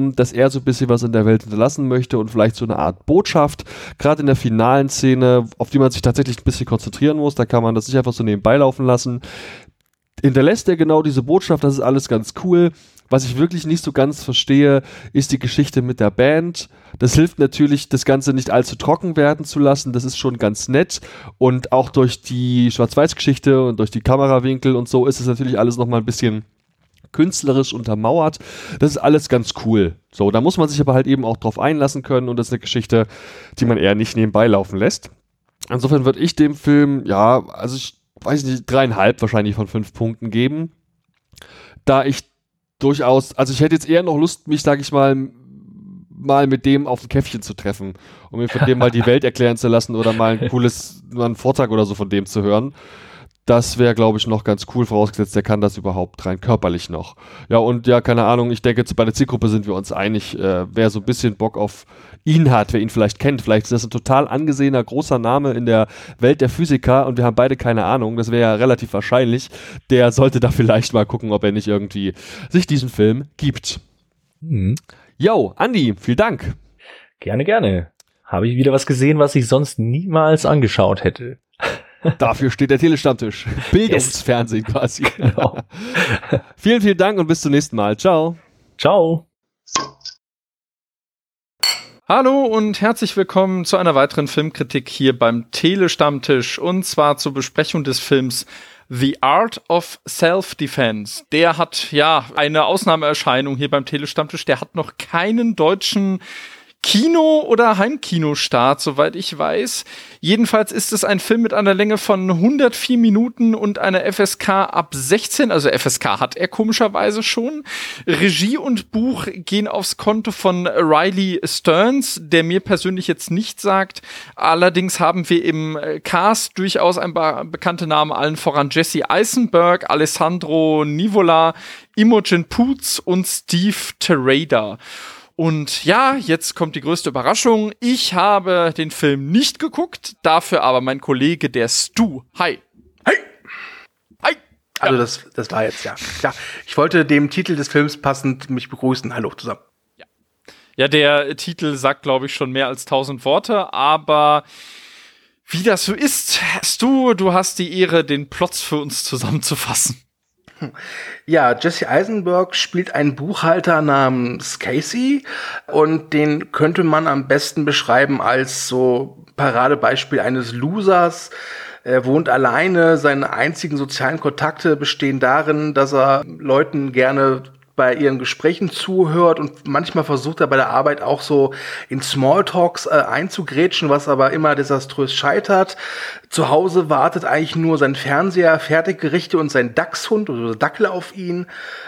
er so ein bisschen was in der Welt hinterlassen möchte und vielleicht so eine Art Botschaft, gerade in der finalen Szene, auf die man sich tatsächlich ein bisschen konzentrieren muss, da kann man das nicht einfach so nebenbei laufen lassen, hinterlässt er genau diese Botschaft, das ist alles ganz cool. Was ich wirklich nicht so ganz verstehe, ist die Geschichte mit der Band. Das hilft natürlich, das Ganze nicht allzu trocken werden zu lassen. Das ist schon ganz nett. Und auch durch die Schwarz-Weiß-Geschichte und durch die Kamerawinkel und so ist es natürlich alles nochmal ein bisschen künstlerisch untermauert. Das ist alles ganz cool. So, da muss man sich aber halt eben auch drauf einlassen können und das ist eine Geschichte, die man eher nicht nebenbei laufen lässt. Insofern würde ich dem Film, ja, also ich weiß nicht, dreieinhalb wahrscheinlich von fünf Punkten geben. Da ich durchaus, also ich hätte jetzt eher noch Lust, mich, sag ich mal, mal mit dem auf ein Käffchen zu treffen, um mir von dem mal die Welt erklären zu lassen oder mal ein cooles, mal einen Vortrag oder so von dem zu hören. Das wäre, glaube ich, noch ganz cool, vorausgesetzt, der kann das überhaupt rein körperlich noch. Ja, und ja, keine Ahnung, ich denke, bei der Zielgruppe sind wir uns einig, äh, wer so ein bisschen Bock auf ihn hat, wer ihn vielleicht kennt. Vielleicht ist das ein total angesehener, großer Name in der Welt der Physiker und wir haben beide keine Ahnung, das wäre ja relativ wahrscheinlich. Der sollte da vielleicht mal gucken, ob er nicht irgendwie sich diesen Film gibt. Mhm. Yo, Andi, vielen Dank. Gerne, gerne. Habe ich wieder was gesehen, was ich sonst niemals angeschaut hätte. Dafür steht der Telestammtisch. Bildungsfernsehen yes. quasi. Genau. Vielen, vielen Dank und bis zum nächsten Mal. Ciao. Ciao. Hallo und herzlich willkommen zu einer weiteren Filmkritik hier beim Telestammtisch und zwar zur Besprechung des Films The Art of Self-Defense. Der hat ja eine Ausnahmeerscheinung hier beim Telestammtisch. Der hat noch keinen deutschen Kino- oder Heimkinostart, soweit ich weiß. Jedenfalls ist es ein Film mit einer Länge von hundertvier Minuten und einer F S K ab sechzehn, also F S K hat er komischerweise schon. Regie und Buch gehen aufs Konto von Riley Stearns, der mir persönlich jetzt nicht sagt. Allerdings haben wir im Cast durchaus ein paar bekannte Namen, allen voran Jesse Eisenberg, Alessandro Nivola, Imogen Poots und Steve Terada. Und ja, jetzt kommt die größte Überraschung. Ich habe den Film nicht geguckt, dafür aber mein Kollege, der Stu. Hi. Hi. Hi. Also ja. das, das war jetzt, ja. ja. Ich wollte dem Titel des Films passend mich begrüßen. Hallo zusammen. Ja, ja der Titel sagt, glaube ich, schon mehr als tausend Worte, aber wie das so ist, Stu, du hast die Ehre, den Plot für uns zusammenzufassen. Ja, Jesse Eisenberg spielt einen Buchhalter namens Casey und den könnte man am besten beschreiben als so Paradebeispiel eines Losers. Er wohnt alleine, seine einzigen sozialen Kontakte bestehen darin, dass er Leuten gerne bei ihren Gesprächen zuhört und manchmal versucht er bei der Arbeit auch so in Smalltalks äh, einzugrätschen, was aber immer desaströs scheitert. Zu Hause wartet eigentlich nur sein Fernseher, Fertiggerichte und sein Dachshund oder Dackel auf ihn.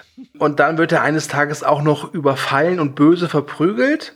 Und dann wird er eines Tages auch noch überfallen und böse verprügelt.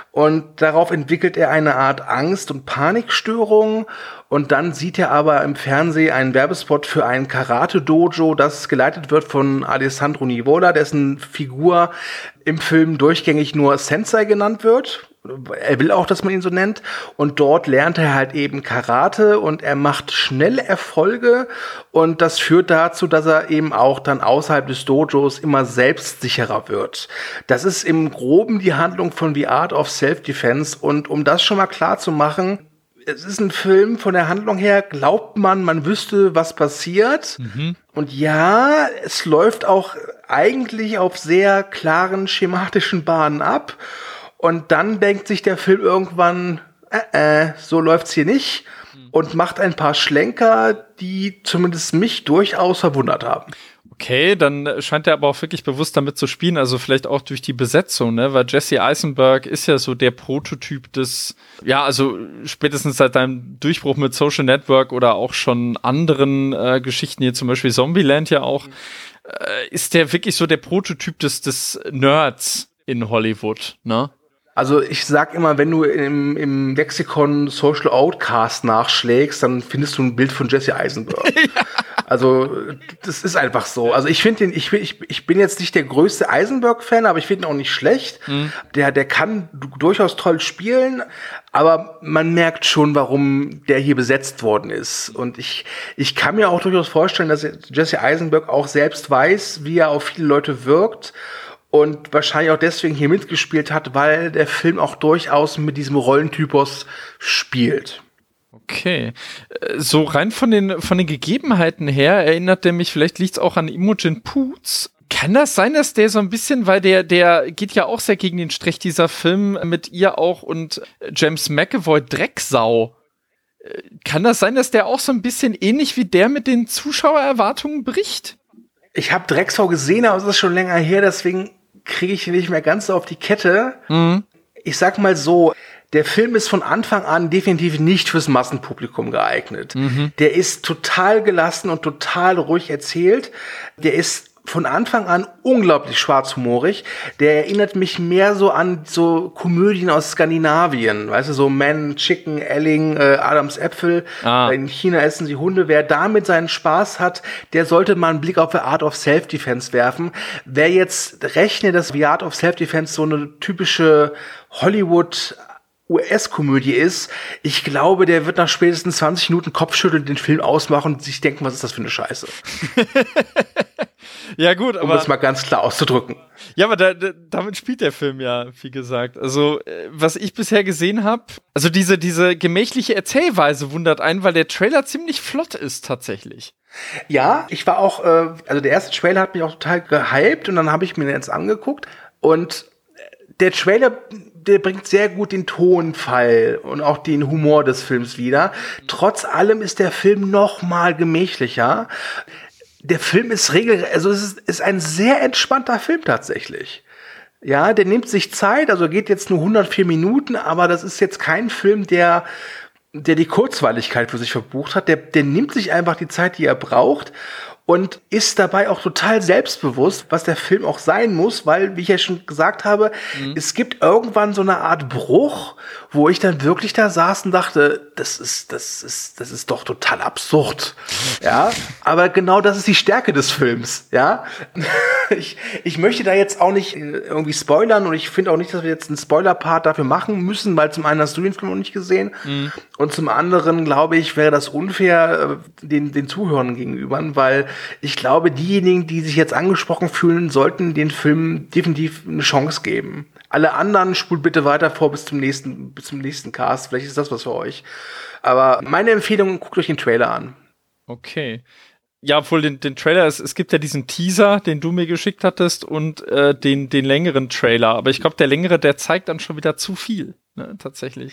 Und darauf entwickelt er eine Art Angst- und Panikstörung. Und dann sieht er aber im Fernsehen einen Werbespot für ein Karate-Dojo, das geleitet wird von Alessandro Nivola, dessen Figur im Film durchgängig nur Sensei genannt wird. Er will auch, dass man ihn so nennt. Und dort lernt er halt eben Karate und er macht schnelle Erfolge. Und das führt dazu, dass er eben auch dann außerhalb des Dojos immer selbstsicherer wird. Das ist im Groben die Handlung von The Art of Self-Defense. Und um das schon mal klar zu machen, es ist ein Film, von der Handlung her glaubt man, man wüsste, was passiert. Mhm. Und ja, es läuft auch eigentlich auf sehr klaren, schematischen Bahnen ab. Und dann denkt sich der Film irgendwann, äh, äh, so läuft's hier nicht. Und macht ein paar Schlenker, die zumindest mich durchaus verwundert haben. Okay, dann scheint er aber auch wirklich bewusst damit zu spielen, also vielleicht auch durch die Besetzung, ne, weil Jesse Eisenberg ist ja so der Prototyp des, ja, also spätestens seit deinem Durchbruch mit Social Network oder auch schon anderen äh, Geschichten, hier zum Beispiel Zombieland ja auch, äh, ist der wirklich so der Prototyp des, des Nerds in Hollywood, ne? Also ich sag immer, wenn du im, im Lexikon Social Outcast nachschlägst, dann findest du ein Bild von Jesse Eisenberg. Ja. Also das ist einfach so. Also ich finde den, ich, ich, ich bin jetzt nicht der größte Eisenberg-Fan, aber ich finde ihn auch nicht schlecht. Mhm. Der, der kann durchaus toll spielen, aber man merkt schon, warum der hier besetzt worden ist. Und ich, ich kann mir auch durchaus vorstellen, dass Jesse Eisenberg auch selbst weiß, wie er auf viele Leute wirkt. und wahrscheinlich auch deswegen hier mitgespielt hat, weil der Film auch durchaus mit diesem Rollentypus spielt. Okay. So rein von den, von den Gegebenheiten her erinnert der mich, vielleicht liegt es auch an Imogen Poots. Kann das sein, dass der so ein bisschen, weil der, der geht ja auch sehr gegen den Strich, dieser Film mit ihr auch und James McAvoy, Drecksau. Kann das sein, dass der auch so ein bisschen ähnlich wie der mit den Zuschauererwartungen bricht? Ich habe Drecksau gesehen, aber es ist schon länger her, deswegen kriege ich ihn nicht mehr ganz so auf die Kette. Mhm. Ich sag mal so, der Film ist von Anfang an definitiv nicht fürs Massenpublikum geeignet. Mhm. Der ist total gelassen und total ruhig erzählt. Der ist von Anfang an unglaublich schwarzhumorig. Der erinnert mich mehr so an so Komödien aus Skandinavien. Weißt du, so Man, Chicken, Elling, äh, Adams Äpfel. Ah. In China essen sie Hunde. Wer damit seinen Spaß hat, der sollte mal einen Blick auf The Art of Self-Defense werfen. Wer jetzt rechnet, dass The Art of Self-Defense so eine typische Hollywood U S-Komödie ist, ich glaube, der wird nach spätestens zwanzig Minuten Kopfschütteln den Film ausmachen und sich denken, was ist das für eine Scheiße? Ja gut, aber... Um das mal ganz klar auszudrücken. Ja, aber da, da, damit spielt der Film ja, wie gesagt. Also, äh, was ich bisher gesehen habe, also diese, diese gemächliche Erzählweise wundert einen, weil der Trailer ziemlich flott ist tatsächlich. Ja, ich war auch, äh, also der erste Trailer hat mich auch total gehypt und dann habe ich mir den jetzt angeguckt und der Trailer, der bringt sehr gut den Tonfall und auch den Humor des Films wieder. Trotz allem ist der Film noch mal gemächlicher. Der Film ist regelrecht, also es ist, ist ein sehr entspannter Film tatsächlich. Ja, der nimmt sich Zeit, also geht jetzt nur hundertvier Minuten, aber das ist jetzt kein Film, der, der die Kurzweiligkeit für sich verbucht hat. Der, der nimmt sich einfach die Zeit, die er braucht. Und ist dabei auch total selbstbewusst, was der Film auch sein muss, weil, wie ich ja schon gesagt habe, mhm. es gibt irgendwann so eine Art Bruch, wo ich dann wirklich da saß und dachte, das ist, das ist, das ist doch total absurd. Ja, aber genau das ist die Stärke des Films, ja. Ich, ich möchte da jetzt auch nicht irgendwie spoilern und ich finde auch nicht, dass wir jetzt einen Spoiler-Part dafür machen müssen, weil zum einen hast du den Film noch nicht gesehen mhm. und zum anderen, glaube ich, wäre das unfair den, den Zuhörern gegenüber, weil ich glaube, diejenigen, die sich jetzt angesprochen fühlen, sollten den Film definitiv eine Chance geben. Alle anderen spult bitte weiter vor bis zum nächsten, bis zum nächsten Cast. Vielleicht ist das was für euch. Aber meine Empfehlung, guckt euch den Trailer an. Okay. Ja, obwohl den, den Trailer, es, es gibt ja diesen Teaser, den du mir geschickt hattest und äh, den, den längeren Trailer. Aber ich glaube, der längere, der zeigt dann schon wieder zu viel, ne, tatsächlich.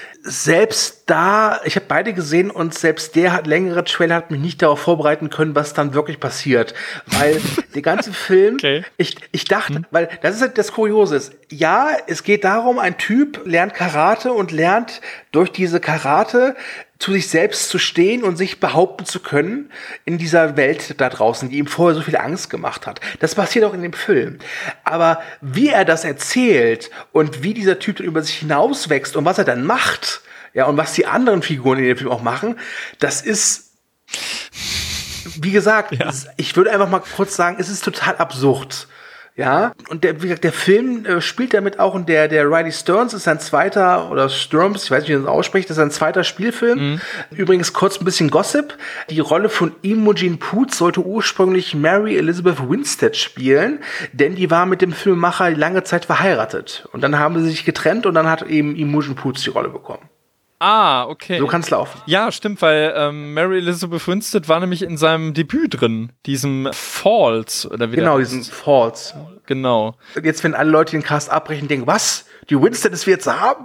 Selbst da, ich habe beide gesehen und selbst der hat längere Trailer hat mich nicht darauf vorbereiten können, was dann wirklich passiert, weil der ganze Film, okay. ich ich dachte, hm. weil das ist halt das Kuriose ist, ja, es geht darum, ein Typ lernt Karate und lernt durch diese Karate zu sich selbst zu stehen und sich behaupten zu können in dieser Welt da draußen, die ihm vorher so viel Angst gemacht hat. Das passiert auch in dem Film. Aber wie er das erzählt und wie dieser Typ dann über sich hinauswächst und was er dann macht, ja, und was die anderen Figuren in dem Film auch machen, das ist, wie gesagt, ja. es, ich würde einfach mal kurz sagen, es ist total absurd. Ja, und der, wie gesagt, der Film äh, spielt damit auch, und der, der Riley Stearns ist sein zweiter, oder Sturms, ich weiß nicht, wie man das ausspricht, das ist sein zweiter Spielfilm. Mhm. Übrigens kurz ein bisschen Gossip. Die Rolle von Imogen Poots sollte ursprünglich Mary Elizabeth Winstead spielen, denn die war mit dem Filmemacher lange Zeit verheiratet. Und dann haben sie sich getrennt und dann hat eben Imogen Poots die Rolle bekommen. Ah, okay. So kann's laufen. Ja, stimmt, weil ähm, Mary Elizabeth Winstead war nämlich in seinem Debüt drin, diesem Falls, oder wie Genau, diesem Falls. Genau. Jetzt, wenn alle Leute den Cast abbrechen, denken, was? Die Winstead ist wir jetzt haben?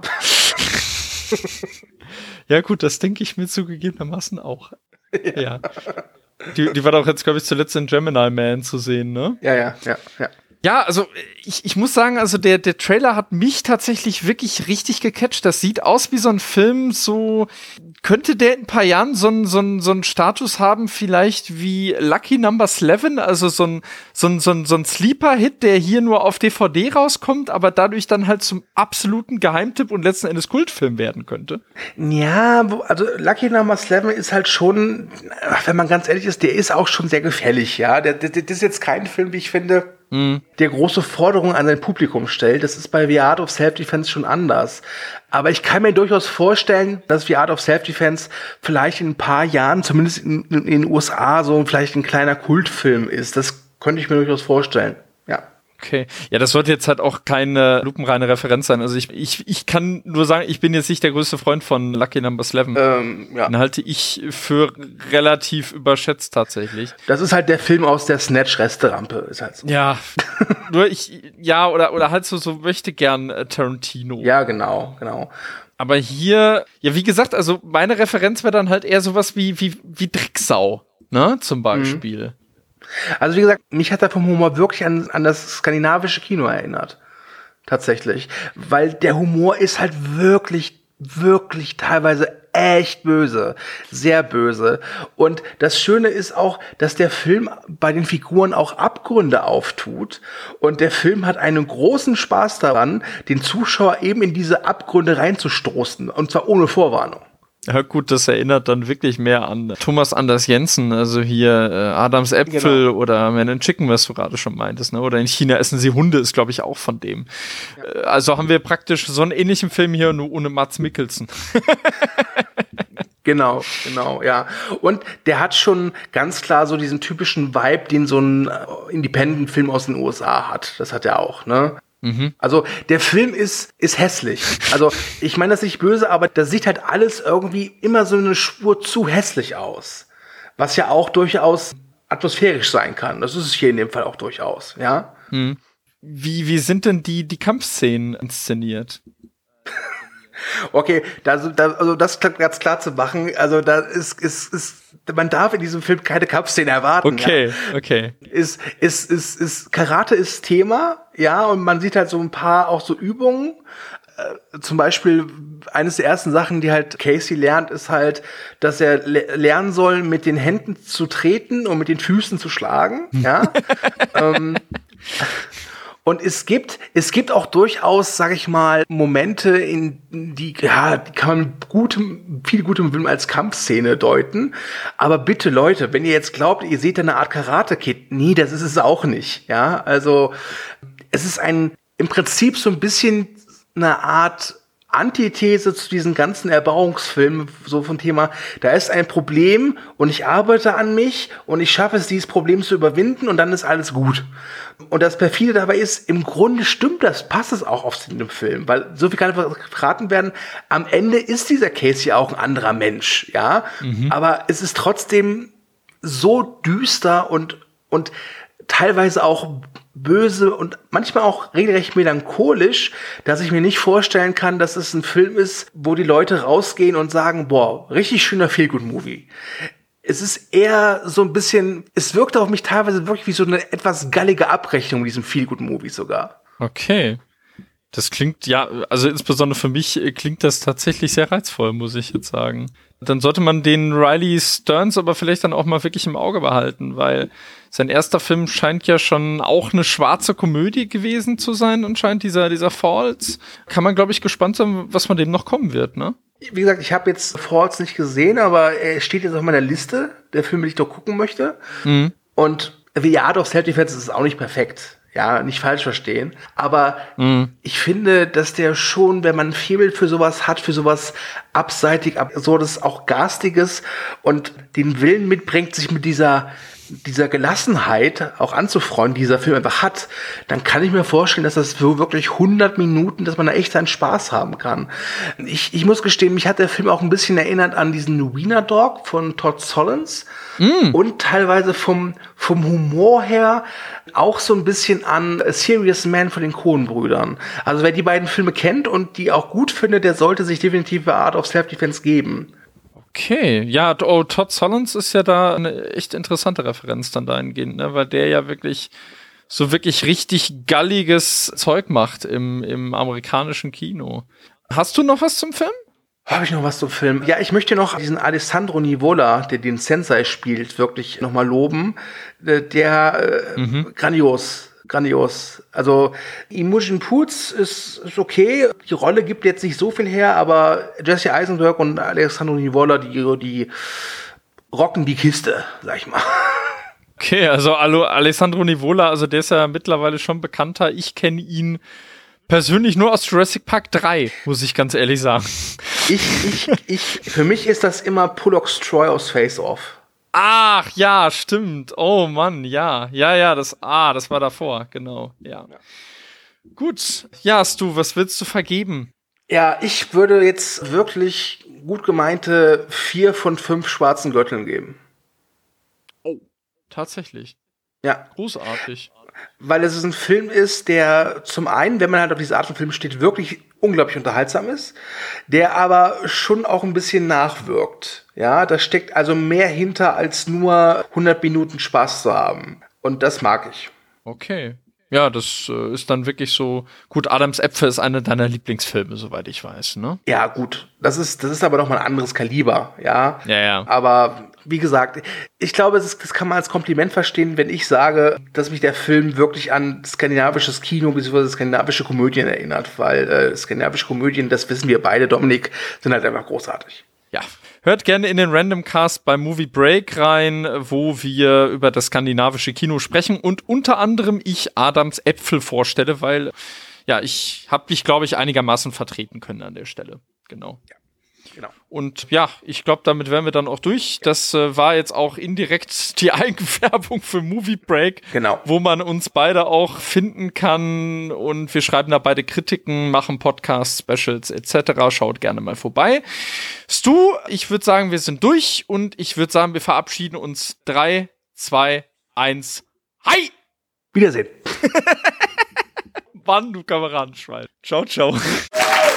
Ja gut, das denke ich mir zugegebenermaßen auch. Ja. ja. Die, die war doch jetzt, glaube ich, zuletzt in Gemini Man zu sehen, ne? Ja, ja, ja, ja. Ja, also ich, ich muss sagen, also der, der Trailer hat mich tatsächlich wirklich richtig gecatcht. Das sieht aus wie so ein Film, so könnte der in ein paar Jahren so einen so ein, so ein Status haben, vielleicht wie Lucky Number elf, also so ein, so ein, so ein, so ein Sleeper-Hit, der hier nur auf D V D rauskommt, aber dadurch dann halt zum absoluten Geheimtipp und letzten Endes Kultfilm werden könnte. Ja, also Lucky Number elf ist halt schon, wenn man ganz ehrlich ist, der ist auch schon sehr gefällig, ja. Der, der, das ist jetzt kein Film, wie ich finde, der große Forderungen an sein Publikum stellt. Das ist bei The Art of Self-Defense schon anders. Aber ich kann mir durchaus vorstellen, dass The Art of Self-Defense vielleicht in ein paar Jahren, zumindest in, in den U S A, so vielleicht ein kleiner Kultfilm ist. Das könnte ich mir durchaus vorstellen. Ja. Okay. Ja, das sollte jetzt halt auch keine lupenreine Referenz sein. Also ich, ich, ich kann nur sagen, ich bin jetzt nicht der größte Freund von Lucky Number elf. Ähm, ja. Den halte ich für relativ überschätzt tatsächlich. Das ist halt der Film aus der Snatch-Resterampe, ist halt so. Ja. Nur ich, ja, oder, oder halt so, so möchte gern äh, Tarantino. Ja, genau, genau. Aber hier, ja, wie gesagt, also meine Referenz wäre dann halt eher sowas wie, wie, wie Drecksau, ne, zum Beispiel. Mhm. Also wie gesagt, mich hat er vom Humor wirklich an, an das skandinavische Kino erinnert. Tatsächlich. Weil der Humor ist halt wirklich, wirklich teilweise echt böse. Sehr böse. Und das Schöne ist auch, dass der Film bei den Figuren auch Abgründe auftut. Und der Film hat einen großen Spaß daran, den Zuschauer eben in diese Abgründe reinzustoßen. Und zwar ohne Vorwarnung. Ja gut, das erinnert dann wirklich mehr an Thomas Anders Jensen, also hier äh, Adams Äpfel genau. Oder Man and Chicken, was du gerade schon meintest, ne? Oder in China essen sie Hunde, ist glaube ich auch von dem. Ja. Äh, also haben wir praktisch so einen ähnlichen Film hier, nur ohne Mads Mikkelsen. Genau, genau, ja. Und der hat schon ganz klar so diesen typischen Vibe, den so ein Independent-Film aus den U S A hat. Das hat er auch, ne? Also der Film ist ist hässlich. Also ich meine das nicht böse, aber das sieht halt alles irgendwie immer so eine Spur zu hässlich aus. Was ja auch durchaus atmosphärisch sein kann. Das ist es hier in dem Fall auch durchaus, ja. Mhm. Wie wie sind denn die die Kampfszenen inszeniert? Okay, da, da, also das ganz klar zu machen, also da ist, ist, ist, man darf in diesem Film keine Kampfszene erwarten. Okay, ja. okay. Ist, ist, ist, ist, Karate ist Thema, ja, und man sieht halt so ein paar auch so Übungen. Äh, zum Beispiel, eines der ersten Sachen, die halt Casey lernt, ist halt, dass er le- lernen soll, mit den Händen zu treten und mit den Füßen zu schlagen, ja. ähm, Und es gibt, es gibt auch durchaus, sag ich mal, Momente, in die, ja, die kann man mit gutem, viel gutem Willen als Kampfszene deuten. Aber bitte, Leute, wenn ihr jetzt glaubt, ihr seht da eine Art Karate-Kid, nee, das ist es auch nicht, ja. Also, es ist ein, im Prinzip so ein bisschen eine Art Antithese zu diesen ganzen Erbauungsfilmen, so vom Thema, da ist ein Problem und ich arbeite an mich und ich schaffe es, dieses Problem zu überwinden und dann ist alles gut. Und das Perfide dabei ist, im Grunde stimmt das, passt es auch auf den Film, weil so viel kann verraten werden, am Ende ist dieser Casey auch ein anderer Mensch, ja, mhm. aber es ist trotzdem so düster und, und teilweise auch böse und manchmal auch regelrecht melancholisch, dass ich mir nicht vorstellen kann, dass es ein Film ist, wo die Leute rausgehen und sagen, boah, richtig schöner Feel-Good-Movie. Es ist eher so ein bisschen, es wirkt auf mich teilweise wirklich wie so eine etwas gallige Abrechnung diesem Feel-Good-Movie sogar. Okay. Das klingt, ja, also insbesondere für mich klingt das tatsächlich sehr reizvoll, muss ich jetzt sagen. Dann sollte man den Riley Stearns aber vielleicht dann auch mal wirklich im Auge behalten, weil sein erster Film scheint ja schon auch eine schwarze Komödie gewesen zu sein, anscheinend dieser, dieser Falls. Kann man, glaube ich, gespannt sein, was von dem noch kommen wird, ne? Wie gesagt, ich habe jetzt Falls nicht gesehen, aber er steht jetzt auf meiner Liste der Filme, die ich doch gucken möchte. Mhm. Und The Art of Self-Defense ist auch nicht perfekt. Ja, nicht falsch verstehen. Aber mhm. ich finde, dass der schon, wenn man ein Faible für sowas hat, für sowas abseitig, absurdes, auch Garstiges und den Willen mitbringt, sich mit dieser dieser Gelassenheit auch anzufreunden, die dieser Film einfach hat, dann kann ich mir vorstellen, dass das für wirklich hundert Minuten, dass man da echt seinen Spaß haben kann. Ich, ich muss gestehen, mich hat der Film auch ein bisschen erinnert an diesen Wiener Dog von Todd Solondz mm. und teilweise vom, vom Humor her auch so ein bisschen an A Serious Man von den Coen-Brüdern. Also wer die beiden Filme kennt und die auch gut findet, der sollte sich definitiv The Art of Self-Defense geben. Okay, ja, oh, Todd Solondz ist ja da eine echt interessante Referenz dann dahingehend, ne, weil der ja wirklich so wirklich richtig galliges Zeug macht im, im amerikanischen Kino. Hast du noch was zum Film? Habe ich noch was zum Film? Ja, ich möchte noch diesen Alessandro Nivola, der den Sensei spielt, wirklich nochmal loben. Der, äh, mhm. grandios. Grandios. Also Imogen Poots ist, ist okay. Die Rolle gibt jetzt nicht so viel her, aber Jesse Eisenberg und Alessandro Nivola, die, die rocken die Kiste, sag ich mal. Okay, also Alessandro Nivola, also der ist ja mittlerweile schon bekannter. Ich kenne ihn persönlich nur aus Jurassic Park drei, muss ich ganz ehrlich sagen. Ich, ich, ich, für mich ist das immer Pollux Troy aus Face Off. Ach, ja, stimmt. Oh Mann, ja. Ja, ja, das, ah, das war davor, genau, ja. ja. Gut. Ja, Stu, was willst du vergeben? Ja, ich würde jetzt wirklich gut gemeinte vier von fünf schwarzen Gürteln geben. Oh, tatsächlich. Ja. Großartig. Weil es ein Film ist, der zum einen, wenn man halt auf diese Art von Film steht, wirklich unglaublich unterhaltsam ist, der aber schon auch ein bisschen nachwirkt. Ja, da steckt also mehr hinter, als nur hundert Minuten Spaß zu haben. Und das mag ich. Okay. Ja, das äh, ist dann wirklich so, gut, Adams Äpfel ist einer deiner Lieblingsfilme, soweit ich weiß, ne? Ja, gut. Das ist, das ist aber noch mal ein anderes Kaliber, ja. Ja, ja. Aber wie gesagt, ich glaube, das, ist, das kann man als Kompliment verstehen, wenn ich sage, dass mich der Film wirklich an skandinavisches Kino bzw. skandinavische Komödien erinnert, weil äh, skandinavische Komödien, das wissen wir beide, Dominik, sind halt einfach großartig. Ja. Hört gerne in den Random Cast bei Movie Break rein, wo wir über das skandinavische Kino sprechen und unter anderem ich Adams Äpfel vorstelle, weil ja, ich habe dich, glaube ich, einigermaßen vertreten können an der Stelle. Genau. Ja, genau. Und ja, ich glaube, damit wären wir dann auch durch. Das äh, war jetzt auch indirekt die Eigenwerbung für Movie Break, genau, wo man uns beide auch finden kann. Und wir schreiben da beide Kritiken, machen Podcasts, Specials et cetera. Schaut gerne mal vorbei. Stu, ich würde sagen, wir sind durch und ich würde sagen, wir verabschieden uns. Drei, zwei, eins. Hi! Wiedersehen. Mann, du Kameradenschwein. Ciao, ciao.